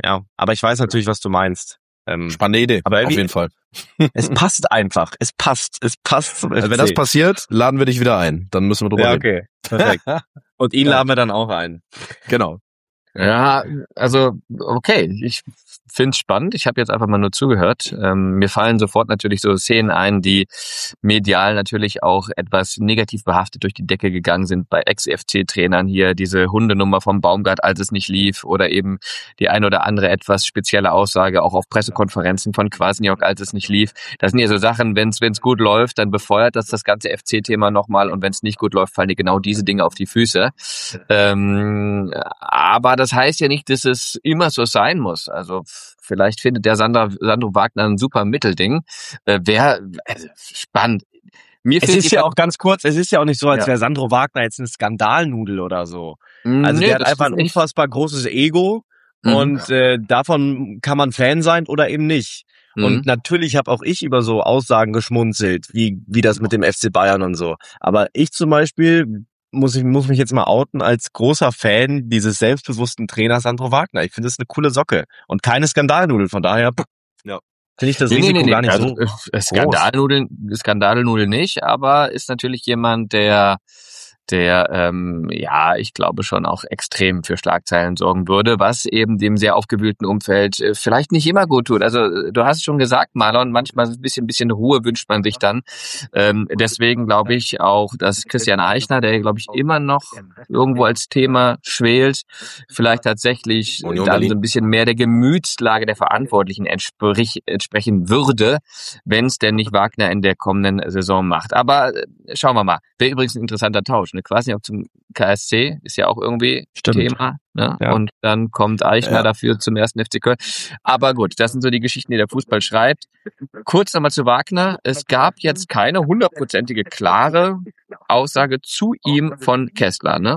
ja. Aber ich weiß natürlich, was du meinst. Ähm, Spannende Idee, aber auf jeden Fall. Es passt einfach. Es passt. Es passt zum F C. Also wenn das passiert, laden wir dich wieder ein. Dann müssen wir drüber ja, reden. okay. Perfekt. Und ihn Ja. laden wir dann auch ein. Genau. Ja, also okay, ich finde es spannend. Ich habe jetzt einfach mal nur zugehört. Ähm, mir fallen sofort natürlich so Szenen ein, die medial natürlich auch etwas negativ behaftet durch die Decke gegangen sind bei Ex-F C-Trainern hier. Diese Hundenummer vom Baumgart, als es nicht lief, oder eben die ein oder andere etwas spezielle Aussage auch auf Pressekonferenzen von Kwasniok, als es nicht lief. Das sind ja so Sachen, wenn es gut läuft, dann befeuert das das ganze F C-Thema nochmal, und wenn es nicht gut läuft, fallen dir genau diese Dinge auf die Füße. Ähm, aber das heißt ja nicht, dass es immer so sein muss. Also vielleicht findet der Sandra, Sandro Wagner ein super Mittelding. Äh, Wäre also, spannend. Mir Es fehlt ist die ja auch ganz kurz, es ist ja auch nicht so, als Ja. wäre Sandro Wagner jetzt eine Skandalnudel oder so. Also Nee, der hat das einfach ist ein nicht. unfassbar großes Ego Mhm. und äh, davon kann man Fan sein oder eben nicht. Mhm. Und natürlich habe auch ich über so Aussagen geschmunzelt, wie wie das mit dem F C Bayern und so. Aber ich zum Beispiel muss ich muss mich jetzt mal outen als großer Fan dieses selbstbewussten Trainers Sandro Wagner. Ich finde das eine coole Socke und keine Skandalnudel. Von daher Ja. finde ich das Nee, nee, Risiko nee, nee. gar nicht Also, so. äh, Skandalnudeln, Skandalnudeln nicht, aber ist natürlich jemand, der der, ähm, ja, ich glaube schon auch extrem für Schlagzeilen sorgen würde, was eben dem sehr aufgewühlten Umfeld äh, vielleicht nicht immer gut tut. Also äh, du hast es schon gesagt, Marlon, manchmal ein bisschen, bisschen Ruhe wünscht man sich dann. Ähm, deswegen glaube ich auch, dass Christian Eichner, der glaube ich immer noch irgendwo als Thema schwelt, vielleicht tatsächlich Union dann Berlin. so ein bisschen mehr der Gemütslage der Verantwortlichen entsprich, entsprechen würde, wenn es denn nicht Wagner in der kommenden Saison macht. Aber äh, schauen wir mal. Wäre übrigens ein interessanter Tausch. Ne? Quasi auch zum K S C ist ja auch irgendwie Stimmt. Thema. Ne? Ja. Und dann kommt Eichner Ja. dafür zum ersten F C Köln. Aber gut, das sind so die Geschichten, die der Fußball schreibt. Kurz nochmal zu Wagner. Es gab jetzt keine hundertprozentige klare Aussage zu ihm von Kessler, ne?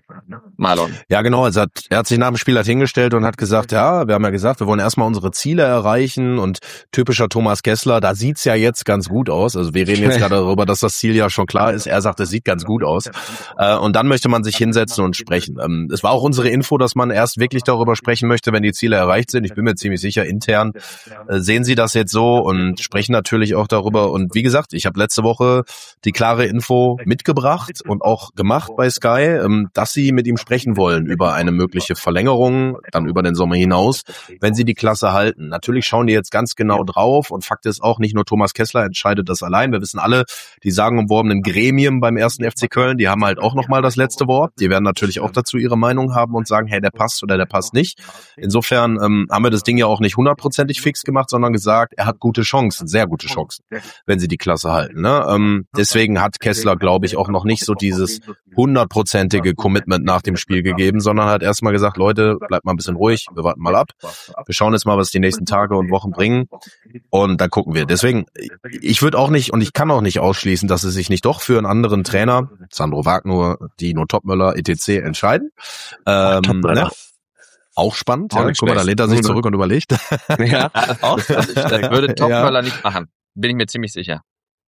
Marlon. Ja, genau. Also hat, er hat sich nach dem Spiel halt hingestellt und hat gesagt, ja, wir haben ja gesagt, wir wollen erstmal unsere Ziele erreichen, und typischer Thomas Kessler, da sieht's ja jetzt ganz gut aus. Also wir reden jetzt gerade darüber, dass das Ziel ja schon klar ist. Er sagt, es sieht ganz gut aus. Äh, und dann möchte man sich hinsetzen und sprechen. Ähm, es war auch unsere Info, dass man erst wirklich darüber sprechen möchte, wenn die Ziele erreicht sind. Ich bin mir ziemlich sicher, intern äh, sehen sie das jetzt so und sprechen natürlich auch darüber. Und wie gesagt, ich habe letzte Woche die klare Info mitgebracht und auch gemacht bei Sky, ähm, dass sie mit ihm sprechen wollen über eine mögliche Verlängerung, dann über den Sommer hinaus, wenn sie die Klasse halten. Natürlich schauen die jetzt ganz genau drauf, und Fakt ist auch, nicht nur Thomas Kessler entscheidet das allein. Wir wissen alle, die sagenumworbenen Gremien beim ersten F C Köln, die haben halt auch nochmal das letzte Wort. Die werden natürlich auch dazu ihre Meinung haben und sagen, hey, der passt oder der passt nicht. Insofern ähm, haben wir das Ding ja auch nicht hundertprozentig fix gemacht, sondern gesagt, er hat gute Chancen, sehr gute Chancen, wenn sie die Klasse halten. Ne? Ähm, deswegen hat Kessler, glaube ich, auch noch nicht so dieses hundertprozentige Commitment nach dem Spiel gegeben, sondern hat erstmal gesagt, Leute, bleibt mal ein bisschen ruhig, wir warten mal ab. Wir schauen jetzt mal, was die nächsten Tage und Wochen bringen, und dann gucken wir. Deswegen, ich würde auch nicht und ich kann auch nicht ausschließen, dass sie sich nicht doch für einen anderen Trainer, Sandro Wagner, Dino Topmöller, et cetera entscheiden. Ähm, Topmöller. ne? Auch spannend. Auch Ja, nicht guck mal, da schlecht. lehnt er sich zurück und überlegt. Ja, auch. Das würde Topmöller Ja. nicht machen. Bin ich mir ziemlich sicher.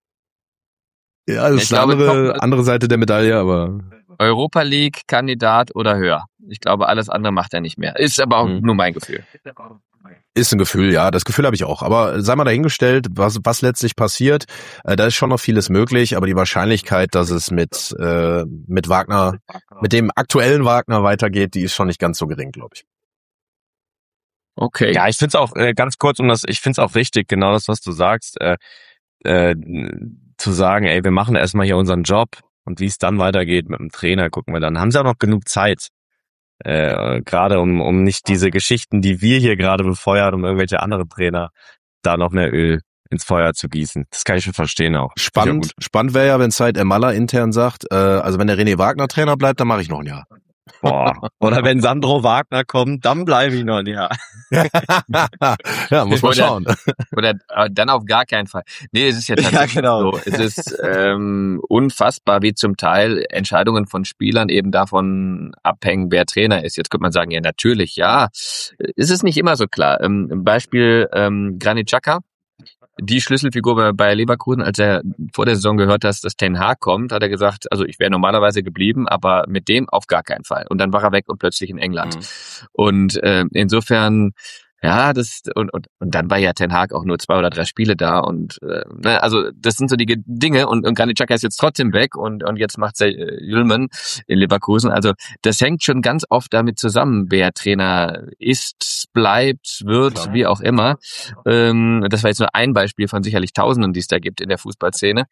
Ja, das Ich ist eine glaube, andere, Topmöller- andere Seite der Medaille, aber Europa League Kandidat oder höher. Ich glaube, alles andere macht er nicht mehr. Ist aber auch Mhm. nur mein Gefühl. ist ein Gefühl, ja, das Gefühl habe ich auch. Aber sei mal dahingestellt, was, was letztlich passiert, äh, da ist schon noch vieles möglich, aber die Wahrscheinlichkeit, dass es mit, äh, mit Wagner, mit dem aktuellen Wagner weitergeht, die ist schon nicht ganz so gering, glaube ich. Okay. Ja, ich find's auch äh, ganz kurz, um das, ich find's auch wichtig, genau das, was du sagst, äh, äh, zu sagen, ey, wir machen erstmal hier unseren Job, und wie es dann weitergeht mit dem Trainer, gucken wir dann. Haben sie auch noch genug Zeit, äh, gerade um um nicht diese Geschichten, die wir hier gerade befeuern, um irgendwelche anderen Trainer da noch mehr Öl ins Feuer zu gießen. Das kann ich schon verstehen auch. Spannend, Ist spannend wäre ja, wenn Said Emalla intern sagt, äh, also wenn der René Wagner Trainer bleibt, dann mache ich noch ein Jahr. ja gut. Boah. Oder wenn Sandro Wagner kommt, dann bleibe ich noch ein Jahr. Ja, muss man Oder- schauen. Oder äh, dann auf gar keinen Fall. Nee, es ist ja tatsächlich Ja, genau. so. Es ist ähm, unfassbar, wie zum Teil Entscheidungen von Spielern eben davon abhängen, wer Trainer ist. Jetzt könnte man sagen, ja, natürlich, ja. Es ist nicht immer so klar. Ähm, Beispiel ähm, Granit Xhaka. die Schlüsselfigur bei Bayer Leverkusen, als er vor der Saison gehört hat, dass Ten Hag kommt, hat er gesagt, also ich wäre normalerweise geblieben, aber mit dem auf gar keinen Fall. Und dann war er weg und plötzlich in England. Mhm. Und äh, insofern, ja, das und, und und dann war ja Ten Hag auch nur zwei oder drei Spiele da und äh, ne, also das sind so die Dinge und, und Granit Xhaka ist jetzt trotzdem weg und und jetzt macht's der äh, Yilmaz in Leverkusen. Also das hängt schon ganz oft damit zusammen, wer Trainer ist, bleibt, wird, Klar. wie auch immer. Ähm, das war jetzt nur ein Beispiel von sicherlich Tausenden, die es da gibt in der Fußballszene.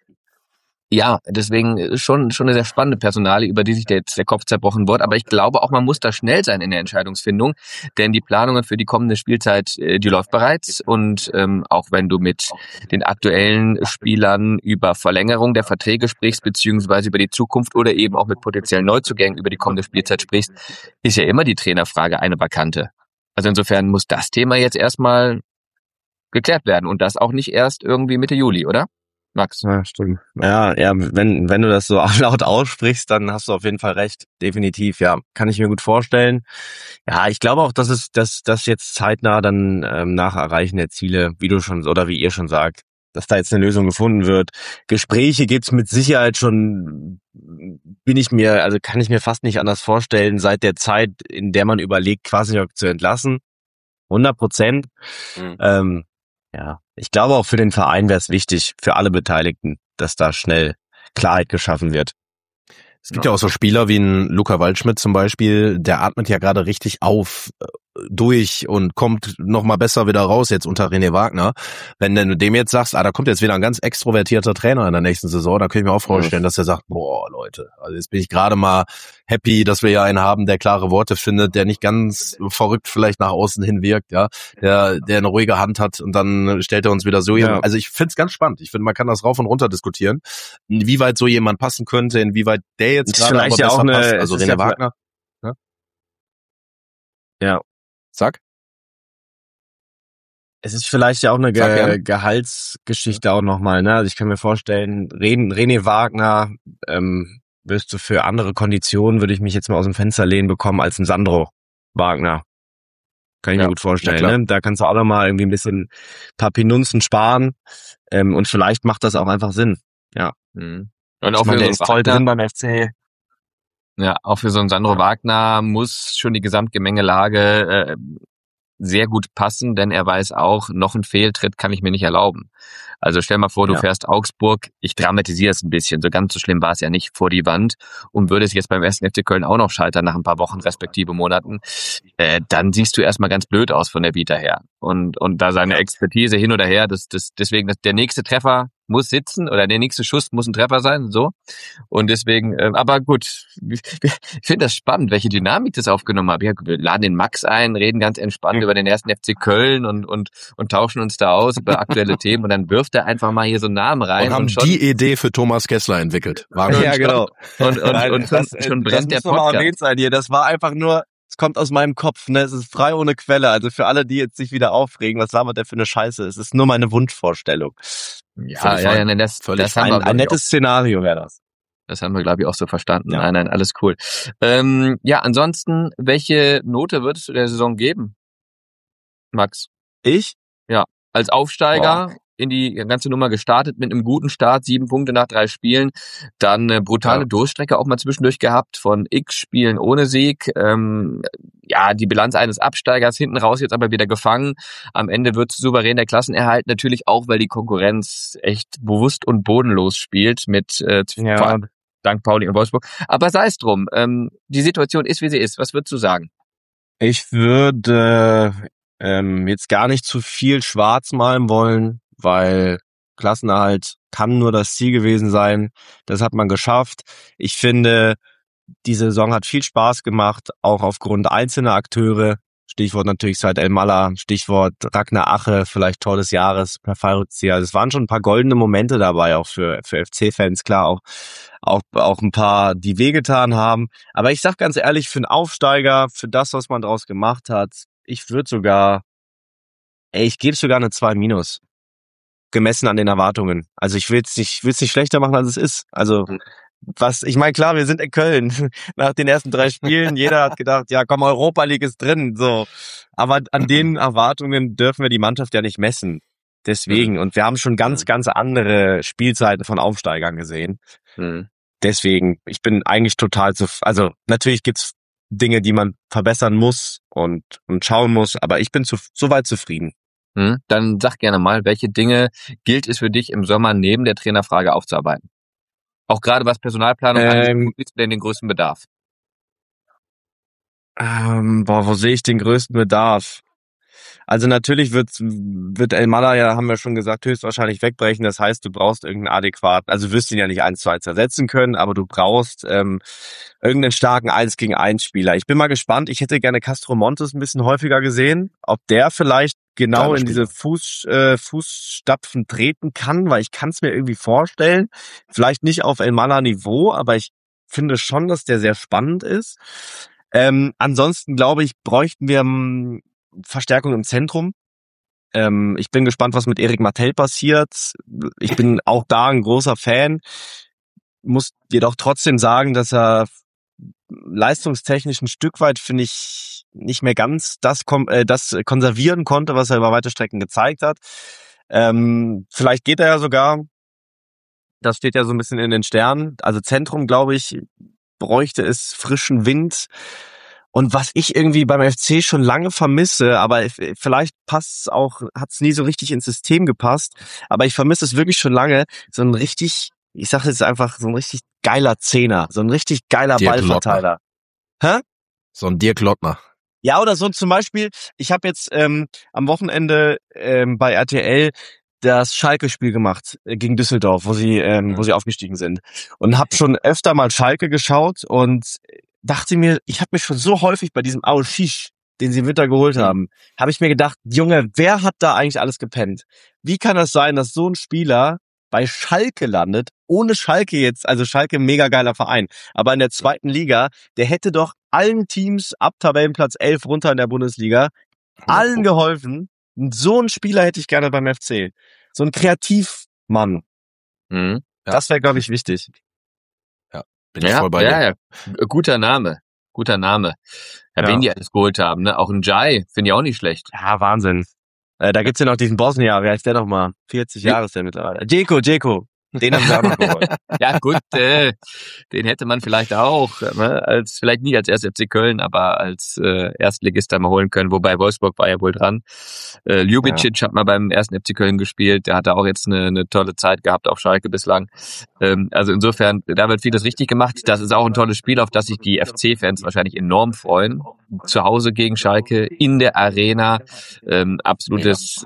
Ja, deswegen schon schon eine sehr spannende Personalie, über die sich der, jetzt der Kopf zerbrochen wird. Aber ich glaube auch, man muss da schnell sein in der Entscheidungsfindung, denn die Planungen für die kommende Spielzeit, die läuft bereits. Und ähm, auch wenn du mit den aktuellen Spielern über Verlängerung der Verträge sprichst, beziehungsweise über die Zukunft oder eben auch mit potenziellen Neuzugängen über die kommende Spielzeit sprichst, ist ja immer die Trainerfrage eine vakante. Also insofern muss das Thema jetzt erstmal geklärt werden und das auch nicht erst irgendwie Mitte Juli, oder? Max. Ja, stimmt. Ja, ja, wenn, wenn du das so laut aussprichst, dann hast du auf jeden Fall recht. Definitiv, ja. Kann ich mir gut vorstellen. Ja, ich glaube auch, dass es, dass, dass jetzt zeitnah dann, ähm, nach Erreichen der Ziele, wie du schon, oder wie ihr schon sagt, dass da jetzt eine Lösung gefunden wird. Gespräche gibt's mit Sicherheit schon, bin ich mir, also kann ich mir fast nicht anders vorstellen, seit der Zeit, in der man überlegt, Kwasniok zu entlassen. hundert Prozent. Mhm. Ähm, Ja, ich glaube auch für den Verein wäre es wichtig, für alle Beteiligten, dass da schnell Klarheit geschaffen wird. Es gibt ja auch so Spieler wie ein Luca Waldschmidt zum Beispiel, der atmet ja gerade richtig auf, durch und kommt noch mal besser wieder raus jetzt unter René Wagner. Wenn du dem jetzt sagst, ah, da kommt jetzt wieder ein ganz extrovertierter Trainer in der nächsten Saison, dann kann ich mir auch vorstellen, dass er sagt, boah, Leute, also jetzt bin ich gerade mal happy, dass wir ja einen haben, der klare Worte findet, der nicht ganz verrückt vielleicht nach außen hin wirkt, ja, der der eine ruhige Hand hat und dann stellt er uns wieder so jemand. Ja. Also ich find's ganz spannend. Ich finde, man kann das rauf und runter diskutieren, inwieweit so jemand passen könnte, inwieweit der jetzt gerade aber besser auch eine, passt. Also René ja Wagner. Ja. ja. Sag. Es ist vielleicht ja auch eine Ge- Gehaltsgeschichte auch nochmal, ne? Also ich kann mir vorstellen, Ren- René Wagner ähm, wirst du für andere Konditionen, würde ich mich jetzt mal aus dem Fenster lehnen, bekommen als ein Sandro Wagner. Kann ich ja, mir gut vorstellen, ne? Da kannst du auch nochmal irgendwie ein bisschen paar Pinunzen sparen ähm, und vielleicht macht das auch einfach Sinn. Ja. Mhm. Und auch ich meine, der ist voll drin beim F C. Ja, auch für so einen Sandro ja. Wagner muss schon die Gesamtgemengelage äh, sehr gut passen, denn er weiß auch, noch ein Fehltritt kann ich mir nicht erlauben. Also stell mal vor, du ja. fährst Augsburg, ich dramatisiere es ein bisschen, so ganz so schlimm war es ja nicht, vor die Wand und würdest jetzt beim ersten F C Köln auch noch scheitern nach ein paar Wochen respektive Monaten, äh, dann siehst du erstmal ganz blöd aus von der Vita her. Und und da seine Expertise hin oder her, das, das deswegen, das, der nächste Treffer muss sitzen oder der nächste Schuss muss ein Treffer sein, so. Und deswegen, äh, aber gut, ich finde das spannend, welche Dynamik das aufgenommen hat. Ja, wir laden den Max ein, reden ganz entspannt über den ersten F C Köln und und und tauschen uns da aus über aktuelle Themen und dann wirft er einfach mal hier so einen Namen rein. Und haben und schon die Idee für Thomas Kessler entwickelt. Wahnsinn. Ja, genau. Und, und, Nein, und schon, das, schon brennt das der Podcast. Erwähnt sein hier. Das war einfach nur, es kommt aus meinem Kopf, ne? Es ist frei ohne Quelle. Also für alle, die jetzt sich wieder aufregen, was labert der für eine Scheiße? Es ist nur meine Wunschvorstellung. Ja, ja, ja, nein, das, das haben ein, wir, ein nettes auch. Szenario wäre das. Das haben wir, glaube ich, auch so verstanden. Ja. Nein, nein, alles cool. Ähm, ja, ansonsten, welche Note würdest du der Saison geben, Max? Ich? Ja, als Aufsteiger Boah. in die ganze Nummer gestartet mit einem guten Start, sieben Punkte nach drei Spielen, dann eine brutale ja. Durchstrecke auch mal zwischendurch gehabt von X Spielen ohne Sieg, ähm, ja, die Bilanz eines Absteigers hinten raus jetzt aber wieder gefangen, am Ende wird souverän der Klassenerhalt, natürlich auch, weil die Konkurrenz echt bewusst und bodenlos spielt mit äh, ja. dank Pauli und Wolfsburg, aber sei es drum, ähm, die Situation ist, wie sie ist, was würdest du sagen? Ich würde ähm, jetzt gar nicht zu viel schwarz malen wollen, weil Klassenerhalt kann nur das Ziel gewesen sein. Das hat man geschafft. Ich finde, die Saison hat viel Spaß gemacht, auch aufgrund einzelner Akteure. Stichwort natürlich Said El-Mallah, Stichwort Ragnar Ache, vielleicht Tor des Jahres per Fallrückzieher. Es waren schon ein paar goldene Momente dabei, auch für für F C-Fans, klar, auch auch auch ein paar, die wehgetan haben. Aber ich sag ganz ehrlich, für einen Aufsteiger, für das, was man draus gemacht hat, ich würde sogar, ey, ich gebe sogar eine zwei minus. Gemessen an den Erwartungen. Also ich will es nicht, will's nicht schlechter machen, als es ist. Also was, ich meine, klar, wir sind in Köln. Nach den ersten drei Spielen, jeder hat gedacht, ja komm, Europa League ist drin, so. Aber an den Erwartungen dürfen wir die Mannschaft ja nicht messen. Deswegen. Mhm. Und wir haben schon ganz, Mhm. ganz andere Spielzeiten von Aufsteigern gesehen. Mhm. Deswegen, ich bin eigentlich total zu, also natürlich gibt's Dinge, die man verbessern muss und, und schauen muss, aber ich bin zu, soweit zufrieden. Mhm. Dann sag gerne mal, welche Dinge gilt es für dich im Sommer neben der Trainerfrage aufzuarbeiten? Auch gerade was Personalplanung angeht, Ähm, wo siehst du denn den größten Bedarf? ähm, boah, wo sehe ich den größten Bedarf? Also natürlich wird, wird Elmalah ja, haben wir schon gesagt, höchstwahrscheinlich wegbrechen. Das heißt, du brauchst irgendeinen adäquaten, also du wirst ihn ja nicht eins zu eins ersetzen können, aber du brauchst ähm, irgendeinen starken eins gegen eins Spieler. Ich bin mal gespannt. Ich hätte gerne Castro Montes ein bisschen häufiger gesehen, ob der vielleicht genau Geiler in diese Fuß, äh, Fußstapfen treten kann, weil ich kann es mir irgendwie vorstellen. Vielleicht nicht auf Elmalah-Niveau, aber ich finde schon, dass der sehr spannend ist. Ähm, ansonsten glaube ich, bräuchten wir ähm, Verstärkung im Zentrum. Ähm, ich bin gespannt, was mit Erik Martel passiert. Ich bin auch da ein großer Fan. Muss jedoch trotzdem sagen, dass er leistungstechnisch ein Stück weit, finde ich, nicht mehr ganz das, äh, das konservieren konnte, was er über weite Strecken gezeigt hat. Ähm, vielleicht geht er ja sogar. Das steht ja so ein bisschen in den Sternen. Also Zentrum, glaube ich, bräuchte es frischen Wind. Und was ich irgendwie beim F C schon lange vermisse, aber vielleicht passt es auch, hat es nie so richtig ins System gepasst, aber ich vermisse es wirklich schon lange, so ein richtig, ich sage jetzt einfach, so ein richtig geiler Zehner, so ein richtig geiler Dirk Ballverteiler. Hä? So ein Dirk Lottner. Ja, oder so zum Beispiel, ich habe jetzt ähm, am Wochenende ähm, bei R T L das Schalke-Spiel gemacht äh, gegen Düsseldorf, wo sie ähm, wo sie aufgestiegen sind, und habe schon öfter mal Schalke geschaut und dachte mir, ich habe mir schon so häufig bei diesem Aoshish, den sie im Winter geholt haben, habe ich mir gedacht, Junge, wer hat da eigentlich alles gepennt? Wie kann das sein, dass so ein Spieler bei Schalke landet, ohne Schalke jetzt, also Schalke mega geiler Verein, aber in der zweiten Liga, der hätte doch allen Teams ab Tabellenplatz elf runter in der Bundesliga allen geholfen. Und so einen Spieler hätte ich gerne beim F C. So ein Kreativmann. Mhm. Ja. Das wäre, glaube ich, wichtig. Bin ich Ja, voll bei ja, dir. ja. G- Guter Name. Guter Name. Ja, Ja. wen die alles geholt haben, ne? Auch ein Jai, finde ich auch nicht schlecht. Ja, Wahnsinn. Äh, da gibt's ja noch diesen Bosnier, wie heißt der nochmal? vierzig Wie? Jahre ist der mittlerweile. Djeko, Djeko. Den haben sie auch noch geholt. Ja, gut, äh, den hätte man vielleicht auch, ne? als vielleicht nie als erster F C Köln, aber als äh, Erstligist mal holen können, wobei Wolfsburg war ja wohl dran. Äh, Ljubicic ja. hat mal beim ersten F C Köln gespielt, der hat da auch jetzt eine, eine tolle Zeit gehabt auf Schalke bislang. Ähm, also insofern, da wird vieles richtig gemacht. Das ist auch ein tolles Spiel, auf das sich die F C-Fans wahrscheinlich enorm freuen. Zu Hause gegen Schalke in der Arena, ähm, absolutes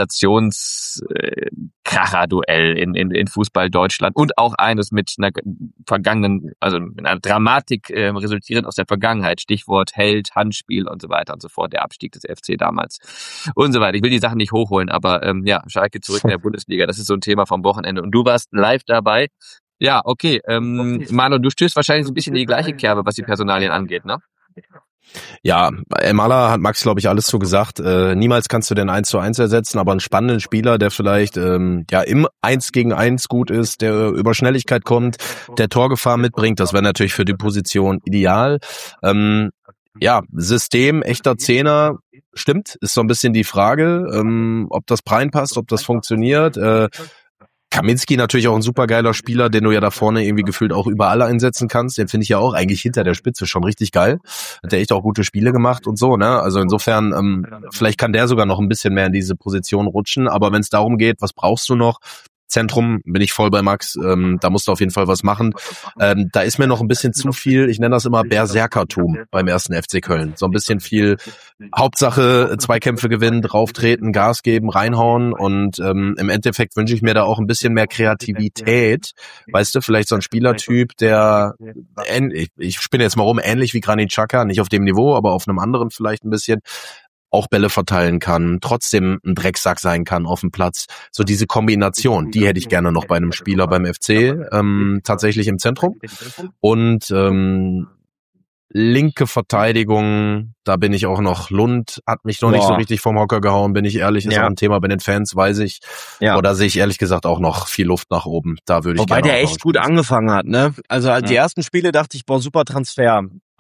Sensations-Kracher-Duell in, in, in Fußball Deutschland und auch eines mit einer vergangenen, also mit einer Dramatik äh, resultierend aus der Vergangenheit. Stichwort Held, Handspiel und so weiter und so fort, der Abstieg des F C damals und so weiter. Ich will die Sachen nicht hochholen, aber ähm, ja, Schalke zurück in der Bundesliga, das ist so ein Thema vom Wochenende und du warst live dabei. Ja, okay, ähm, Manu, du stößt wahrscheinlich so ein bisschen in die gleiche Kerbe, was die Personalien angeht, ne? Ja, Elmalah hat Max, glaube ich, alles so gesagt. Äh, niemals kannst du den eins zu eins ersetzen, aber einen spannenden Spieler, der vielleicht ähm, ja im eins gegen eins gut ist, der über Schnelligkeit kommt, der Torgefahr mitbringt, das wäre natürlich für die Position ideal. Ähm, ja, System, echter Zehner, stimmt, ist so ein bisschen die Frage, ähm, ob das reinpasst, ob das funktioniert. Äh, Kaminski natürlich auch ein supergeiler Spieler, den du ja da vorne irgendwie gefühlt auch überall einsetzen kannst. Den finde ich ja auch eigentlich hinter der Spitze schon richtig geil. Hat der echt auch gute Spiele gemacht und so, ne? Also insofern, ähm, vielleicht kann der sogar noch ein bisschen mehr in diese Position rutschen. Aber wenn es darum geht, was brauchst du noch? Zentrum bin ich voll bei Max, ähm, da musst du auf jeden Fall was machen. Ähm, da ist mir noch ein bisschen zu viel, ich nenne das immer Berserkertum beim ersten F C Köln. So ein bisschen viel Hauptsache Zweikämpfe gewinnen, drauftreten, Gas geben, reinhauen und ähm, im Endeffekt wünsche ich mir da auch ein bisschen mehr Kreativität. Weißt du, vielleicht so ein Spielertyp, der, ich, ich spinne jetzt mal rum, ähnlich wie Granit Xhaka, nicht auf dem Niveau, aber auf einem anderen vielleicht ein bisschen, auch Bälle verteilen kann, trotzdem ein Drecksack sein kann auf dem Platz. So diese Kombination, die hätte ich gerne noch bei einem Spieler beim F C, ähm, tatsächlich im Zentrum. Und ähm, linke Verteidigung, da bin ich auch noch, Lund hat mich noch Boah. nicht so richtig vom Hocker gehauen, bin ich ehrlich, ist ja. auch ein Thema bei den Fans, weiß ich. Ja. Oder sehe ich ehrlich gesagt auch noch viel Luft nach oben. Da würde ich Wobei gerne der echt gut angefangen hat, ne? Also ja. die ersten Spiele dachte ich, boah, super Transfer.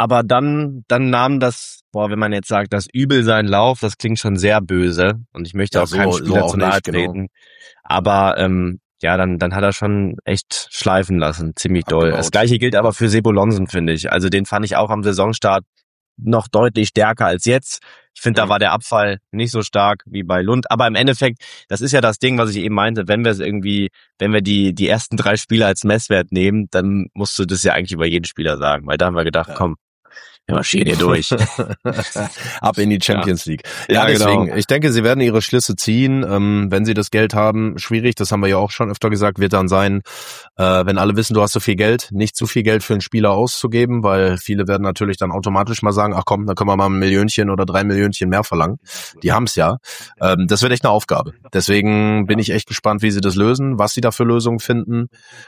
aber dann, dann nahm das, boah, wenn man jetzt sagt, das Übel seinen Lauf, das klingt schon sehr böse und ich möchte Ja, auch so- keinem so Spieler auch zu nahe nicht, genau. treten. Aber ähm, ja, dann, dann hat er schon echt schleifen lassen, ziemlich doll. Abgebaut. Das gleiche gilt aber für Sebo Lonsen, finde ich. Also den fand ich auch am Saisonstart noch deutlich stärker als jetzt. Ich finde, da war der Abfall nicht so stark wie bei Lund. Aber im Endeffekt, das ist ja das Ding, was ich eben meinte, wenn wir es irgendwie, wenn wir die die ersten drei Spiele als Messwert nehmen, dann musst du das ja eigentlich über jeden Spieler sagen. Weil da haben wir gedacht, Ja. komm, wir marschieren hier durch. Ab in die Champions League. Ja, Ja, deswegen, genau. ich denke, sie werden ihre Schlüsse ziehen, ähm, wenn sie das Geld haben. Schwierig, das haben wir ja auch schon öfter gesagt, wird dann sein, äh, wenn alle wissen, du hast so viel Geld, nicht zu viel Geld für einen Spieler auszugeben, weil viele werden natürlich dann automatisch mal sagen, ach komm, dann können wir mal ein Millionchen oder drei Millionchen mehr verlangen. Die haben's ja. Ähm, das wird echt eine Aufgabe. Deswegen bin ich echt gespannt, wie sie das lösen, was sie da für Lösungen finden.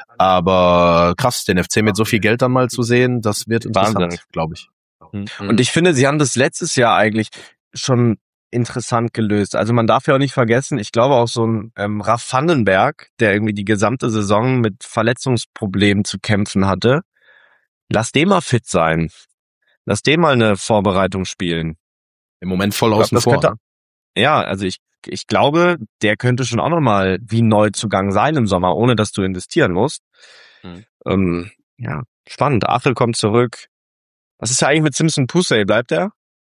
Aber krass, den F C mit so viel Geld dann mal zu sehen, das wird interessant, Wahnsinn. glaube ich. Und ich finde, sie haben das letztes Jahr eigentlich schon interessant gelöst. Also man darf ja auch nicht vergessen, ich glaube auch so ein ähm, Raff Vandenberg, der irgendwie die gesamte Saison mit Verletzungsproblemen zu kämpfen hatte, lass den mal fit sein. Lass den mal eine Vorbereitung spielen. Im Moment voll Ich glaub, außen das vor. könnte- ne? Ja, also ich, ich glaube, der könnte schon auch nochmal wie Neuzugang sein im Sommer, ohne dass du investieren musst. Mhm. Ähm, ja, spannend. Achel kommt zurück. Was ist ja eigentlich mit Simpson Pusey? Bleibt er?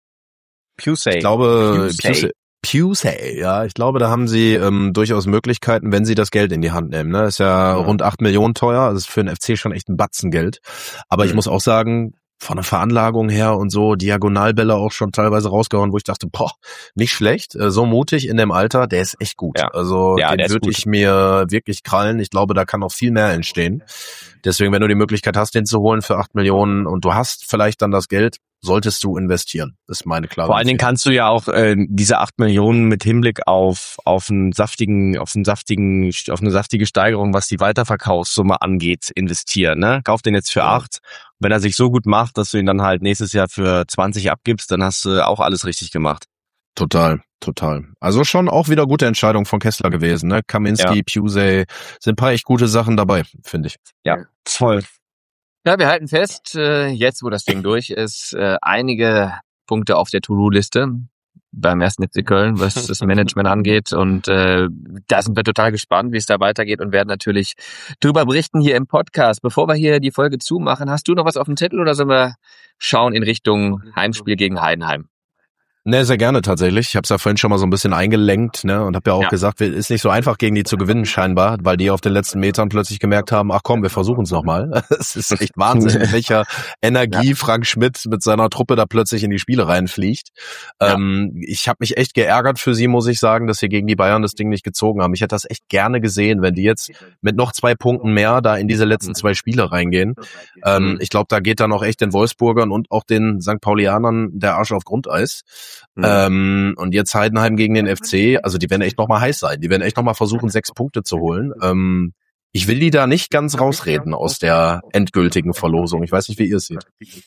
Pusey. Ich glaube, Pusey. Pusey. Pusey, ja, ich glaube, da haben sie ähm, durchaus Möglichkeiten, wenn sie das Geld in die Hand nehmen. Ne? Ist ja, Ja. rund acht Millionen teuer, also ist für den F C schon echt ein Batzen Geld. Aber ich Mhm. muss auch sagen, von der Veranlagung her und so, Diagonalbälle auch schon teilweise rausgehauen, wo ich dachte, boah, nicht schlecht, äh, so mutig in dem Alter, der ist echt gut. Ja. Also Ja, der den ist würde gut. ich mir wirklich krallen. Ich glaube, da kann noch viel mehr entstehen. Deswegen, wenn du die Möglichkeit hast, den zu holen für acht Millionen und du hast vielleicht dann das Geld, solltest du investieren. Das ist meine klare Vor allen Dingen Empfehlung. kannst du ja auch äh, diese acht Millionen mit Hinblick auf auf einen saftigen, auf einen saftigen, auf eine saftige Steigerung, was die Weiterverkaufssumme angeht, investieren. Ne? Kauf den jetzt für Ja. acht. Wenn er sich so gut macht, dass du ihn dann halt nächstes Jahr für zwanzig abgibst, dann hast du auch alles richtig gemacht. Total, total. Also schon auch wieder gute Entscheidung von Kessler gewesen. Ne? Kaminski, Pusey, sind ein paar echt gute Sachen dabei, finde ich. Ja, voll. Ja, wir halten fest, äh, jetzt wo das Ding durch ist, äh, einige Punkte auf der To-Do-Liste beim ersten F C Köln, was das Management angeht. Und äh, da sind wir total gespannt, wie es da weitergeht und werden natürlich drüber berichten hier im Podcast. Bevor wir hier die Folge zumachen, hast du noch was auf dem Zettel oder sollen wir schauen in Richtung Heimspiel gegen Heidenheim? Ne, sehr gerne tatsächlich. Ich habe es ja vorhin schon mal so ein bisschen eingelenkt, ne, und habe ja auch Ja. gesagt, ist nicht so einfach gegen die zu gewinnen scheinbar, weil die auf den letzten Metern plötzlich gemerkt haben, ach komm, wir versuchen es nochmal. Es ist echt Wahnsinn, mit welcher Energie Frank Schmidt mit seiner Truppe da plötzlich in die Spiele reinfliegt. Ja. Ähm, ich habe mich echt geärgert für sie, muss ich sagen, dass sie gegen die Bayern das Ding nicht gezogen haben. Ich hätte das echt gerne gesehen, wenn die jetzt mit noch zwei Punkten mehr da in diese letzten zwei Spiele reingehen. Ähm, ich glaube, da geht dann auch echt den Wolfsburgern und auch den Sankt Paulianern der Arsch auf Grundeis. Mhm. Ähm, und jetzt Heidenheim gegen den F C, also die werden echt nochmal heiß sein. Die werden echt nochmal versuchen, sechs Punkte zu holen. Ähm, ich will die da nicht ganz rausreden aus der endgültigen Verlosung. Ich weiß nicht, wie ihr es seht.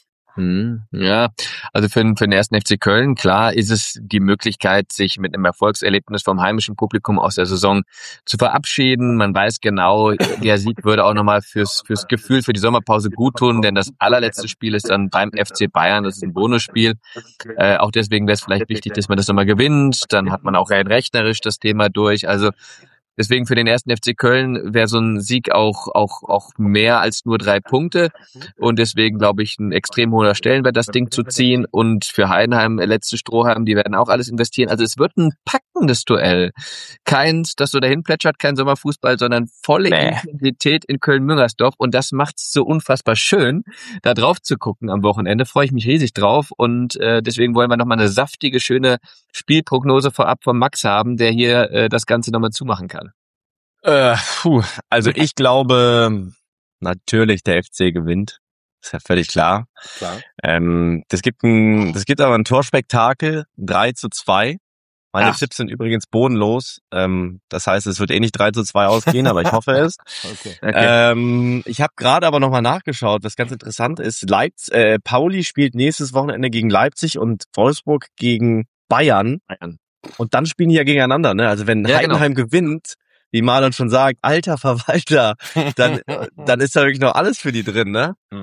Hm, ja, also für, den- für den ersten F C Köln, klar ist es die Möglichkeit, sich mit einem Erfolgserlebnis vom heimischen Publikum aus der Saison zu verabschieden. Man weiß genau, der Sieg würde auch nochmal fürs, fürs Gefühl für die Sommerpause gut tun, denn das allerletzte Spiel ist dann beim F C Bayern, das ist ein Bonusspiel. Äh, auch deswegen wäre es vielleicht wichtig, dass man das nochmal gewinnt. Dann hat man auch rein rechnerisch das Thema durch. Also deswegen für den ersten F C Köln wäre so ein Sieg auch auch auch mehr als nur drei Punkte und deswegen glaube ich ein extrem hoher Stellenwert, das Ding zu ziehen. Und für Heidenheim, äh, letzte Strohhalm, die werden auch alles investieren. Also es wird ein packendes Duell. Keins, das so dahin plätschert, kein Sommerfußball, sondern volle Nee. Intensität in Köln-Müngersdorf und das macht's so unfassbar schön, da drauf zu gucken am Wochenende. Freue ich mich riesig drauf und äh, deswegen wollen wir nochmal eine saftige, schöne Spielprognose vorab von Max haben, der hier äh, das Ganze nochmal zumachen kann. Äh, puh, also ich glaube, natürlich der F C gewinnt. Ist ja völlig klar. Klar. Ähm, das gibt ein, das gibt aber ein Torspektakel, drei zu zwei. Meine Ach. Tipps sind übrigens bodenlos. Ähm, das heißt, es wird eh nicht drei zu zwei ausgehen, aber ich hoffe es. Okay. Ähm, ich habe gerade aber nochmal nachgeschaut, was ganz interessant ist. Leipzig, äh, Pauli spielt nächstes Wochenende gegen Leipzig und Wolfsburg gegen Bayern. Bayern. Und dann spielen die ja gegeneinander. Ne? Also wenn Ja, Heidenheim gewinnt, wie Marlon schon sagt, alter Verwalter, dann, dann ist da wirklich noch alles für die drin. Ne?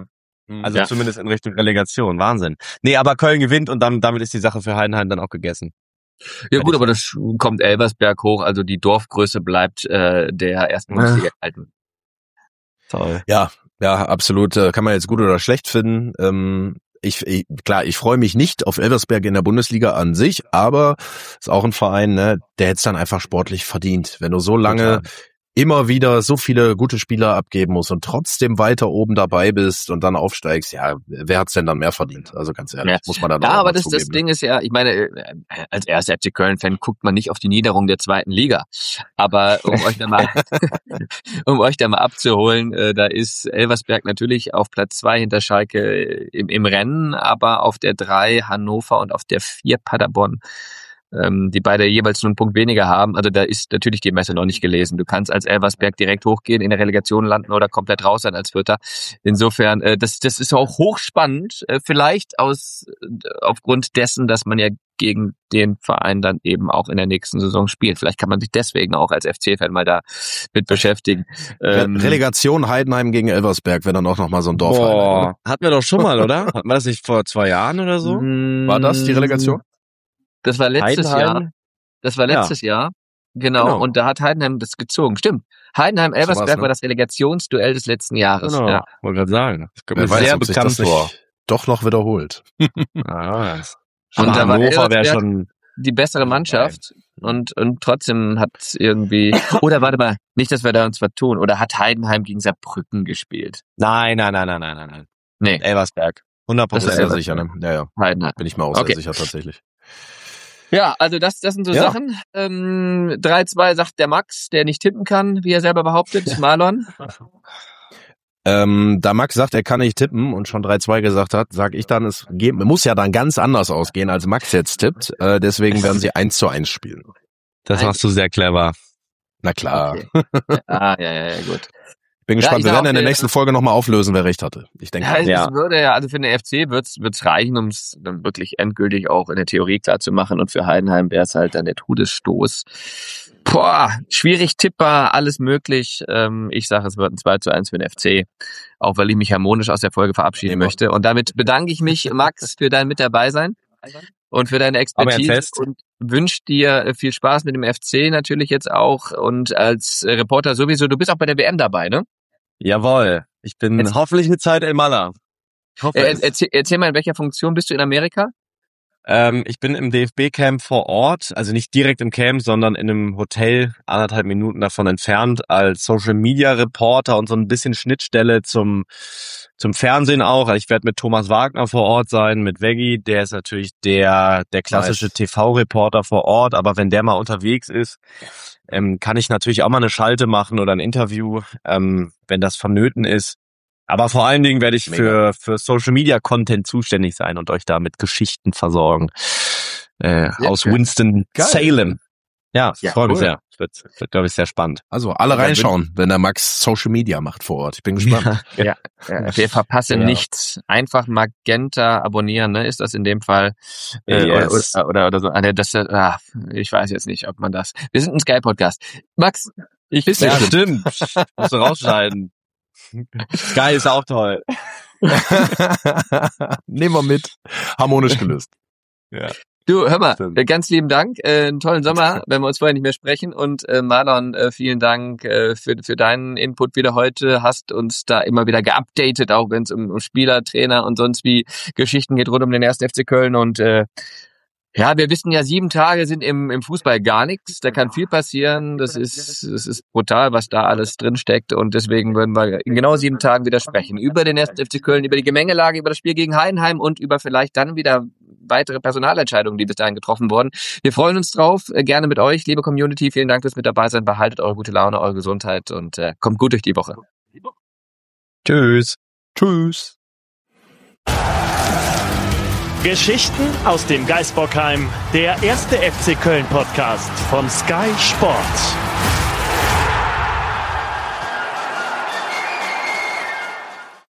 Also ja. zumindest in Richtung Relegation. Wahnsinn. Nee, aber Köln gewinnt und dann, damit ist die Sache für Heidenheim dann auch gegessen. Ja gut, aber das kommt Elversberg hoch, also die Dorfgröße bleibt äh, der ersten Bundesliga erhalten. Toll. Ja, ja, absolut. Kann man jetzt gut oder schlecht finden. Ähm, ich, ich klar, ich freue mich nicht auf Elversberg in der Bundesliga an sich, aber ist auch ein Verein, ne, der hätte es dann einfach sportlich verdient. Wenn du so lange Total. immer wieder so viele gute Spieler abgeben musst und trotzdem weiter oben dabei bist und dann aufsteigst, ja, wer hat's denn dann mehr verdient? Also ganz ehrlich, ja. muss man dann Ja, auch aber mal das, zugeben. das Ding ist ja, ich meine, als erster F C Köln-Fan guckt man nicht auf die Niederung der zweiten Liga. Aber um euch da mal, um euch da mal abzuholen, äh, da ist Elversberg natürlich auf Platz zwei hinter Schalke im, im Rennen, aber auf der drei Hannover und auf der vier Paderborn, ähm, die beide jeweils nur einen Punkt weniger haben. Also da ist natürlich die Messe noch nicht gelesen. Du kannst als Elversberg direkt hochgehen, in der Relegation landen oder komplett raus sein als Vierter. Insofern, äh, das, das ist auch hochspannend, äh, vielleicht aus äh, aufgrund dessen, dass man ja gegen den Verein dann eben auch in der nächsten Saison spielt. Vielleicht kann man sich deswegen auch als F C-Fan mal da mit beschäftigen. Ähm, Relegation Heidenheim gegen Elversberg, wenn dann auch noch mal so ein Dorf. Boah, hatten wir doch schon mal, oder? Hatten wir das nicht vor zwei Jahren oder so? War das die Relegation? Das war letztes Heidenheim? Jahr. Das war letztes ja. Jahr. Genau. genau. Und da hat Heidenheim das gezogen. Stimmt. Heidenheim-Elversberg so ne? war das Relegationsduell des letzten Jahres. Genau. Ja. Wollte gerade sagen. Das kommt mir weiß, sehr bekannt vor. Doch noch wiederholt. Ah, und da war Hannover wäre schon die bessere Mannschaft und und trotzdem hat irgendwie oder warte mal, nicht, dass wir da uns was tun, oder hat Heidenheim gegen Saarbrücken gespielt? Nein, nein, nein, nein, nein, nein, nein. Nee. Elversberg. hundert Prozent. Das ist ja sicher, ne? Ja, ja. Heidenheim. Bin ich mir auch okay. sehr sicher, tatsächlich. Ja, also das, das sind so ja. Sachen. Ähm, drei zwei sagt der Max, der nicht tippen kann, wie er selber behauptet. Marlon? Ähm, da Max sagt, er kann nicht tippen und schon drei zwei gesagt hat, sag ich dann, es geht, muss ja dann ganz anders ausgehen, als Max jetzt tippt. Äh, deswegen werden sie eins zu eins spielen. Das machst du sehr clever. Na klar. Okay. Ah, ja, ja, ja, gut. Bin gespannt, ja, wir werden in der der, nächsten Folge nochmal auflösen, wer recht hatte. Ich denke. Ja, ja. Es würde ja, also für den F C wird's, wird's reichen, um es dann wirklich endgültig auch in der Theorie klar zu machen, und für Heidenheim wäre es halt dann der Todesstoß. Boah, schwierig tippbar, alles möglich. Ähm, ich sage, es wird ein zwei zu eins für den F C, auch weil ich mich harmonisch aus der Folge verabschieden Immer. möchte. Und damit bedanke ich mich, Max, für dein Mit dabei sein und für deine Expertise und wünsche dir viel Spaß mit dem F C natürlich jetzt auch und als Reporter sowieso. Du bist auch bei der W M dabei, ne? Jawohl. Ich bin jetzt, hoffentlich eine Zeit in Maller. Äh, erzähl, erzähl mal, in welcher Funktion bist du in Amerika? Ähm, ich bin im D F B-Camp vor Ort, also nicht direkt im Camp, sondern in einem Hotel anderthalb Minuten davon entfernt, als Social-Media-Reporter und so ein bisschen Schnittstelle zum zum Fernsehen auch. Also ich werde mit Thomas Wagner vor Ort sein, mit Veggie, der ist natürlich der der klassische nice. T V-Reporter vor Ort, aber wenn der mal unterwegs ist, ähm, kann ich natürlich auch mal eine Schalte machen oder ein Interview, ähm, wenn das vonnöten ist. Aber vor allen Dingen werde ich Mega. für für Social Media Content zuständig sein und euch da mit Geschichten versorgen. Äh, ja, aus okay. Winston-Salem. Ja, ja, freue mich cool. sehr. Das wird, wird glaube ich, sehr spannend. Also alle ja, reinschauen, wenn der Max Social Media macht vor Ort. Ich bin gespannt. Ja, ja, ja. Wir verpassen ja. nichts. Einfach Magenta abonnieren, ne? Ist das in dem Fall? Äh, yes. oder, oder oder so. Das, ah, ich weiß jetzt nicht, ob man das. Wir sind ein Sky-Podcast. Max, ich bist ja stimmt. Musst du rausschneiden. Sky ist auch toll. Nehmen wir mit. Harmonisch gelöst. Ja. Du, hör mal, Stimmt. ganz lieben Dank, äh, einen tollen Sommer, wenn wir uns vorher nicht mehr sprechen, und äh, Marlon, äh, vielen Dank äh, für für deinen Input wieder heute, hast uns da immer wieder geupdatet, auch wenn es um, um Spieler, Trainer und sonst wie Geschichten geht rund um den ersten F C Köln, und äh, ja, wir wissen ja, sieben Tage sind im im Fußball gar nichts, da kann viel passieren, das ist das ist brutal, was da alles drin steckt, und deswegen würden wir in genau sieben Tagen wieder sprechen über den ersten F C Köln, über die Gemengelage, über das Spiel gegen Heidenheim und über vielleicht dann wieder weitere Personalentscheidungen, die bis dahin getroffen wurden. Wir freuen uns drauf, gerne mit euch, liebe Community, vielen Dank fürs mit dabei sein, behaltet eure gute Laune, eure Gesundheit und äh, kommt gut durch die Woche. Tschüss. Tschüss. Geschichten aus dem Geisbockheim, der erste F C Köln Podcast von Sky Sport.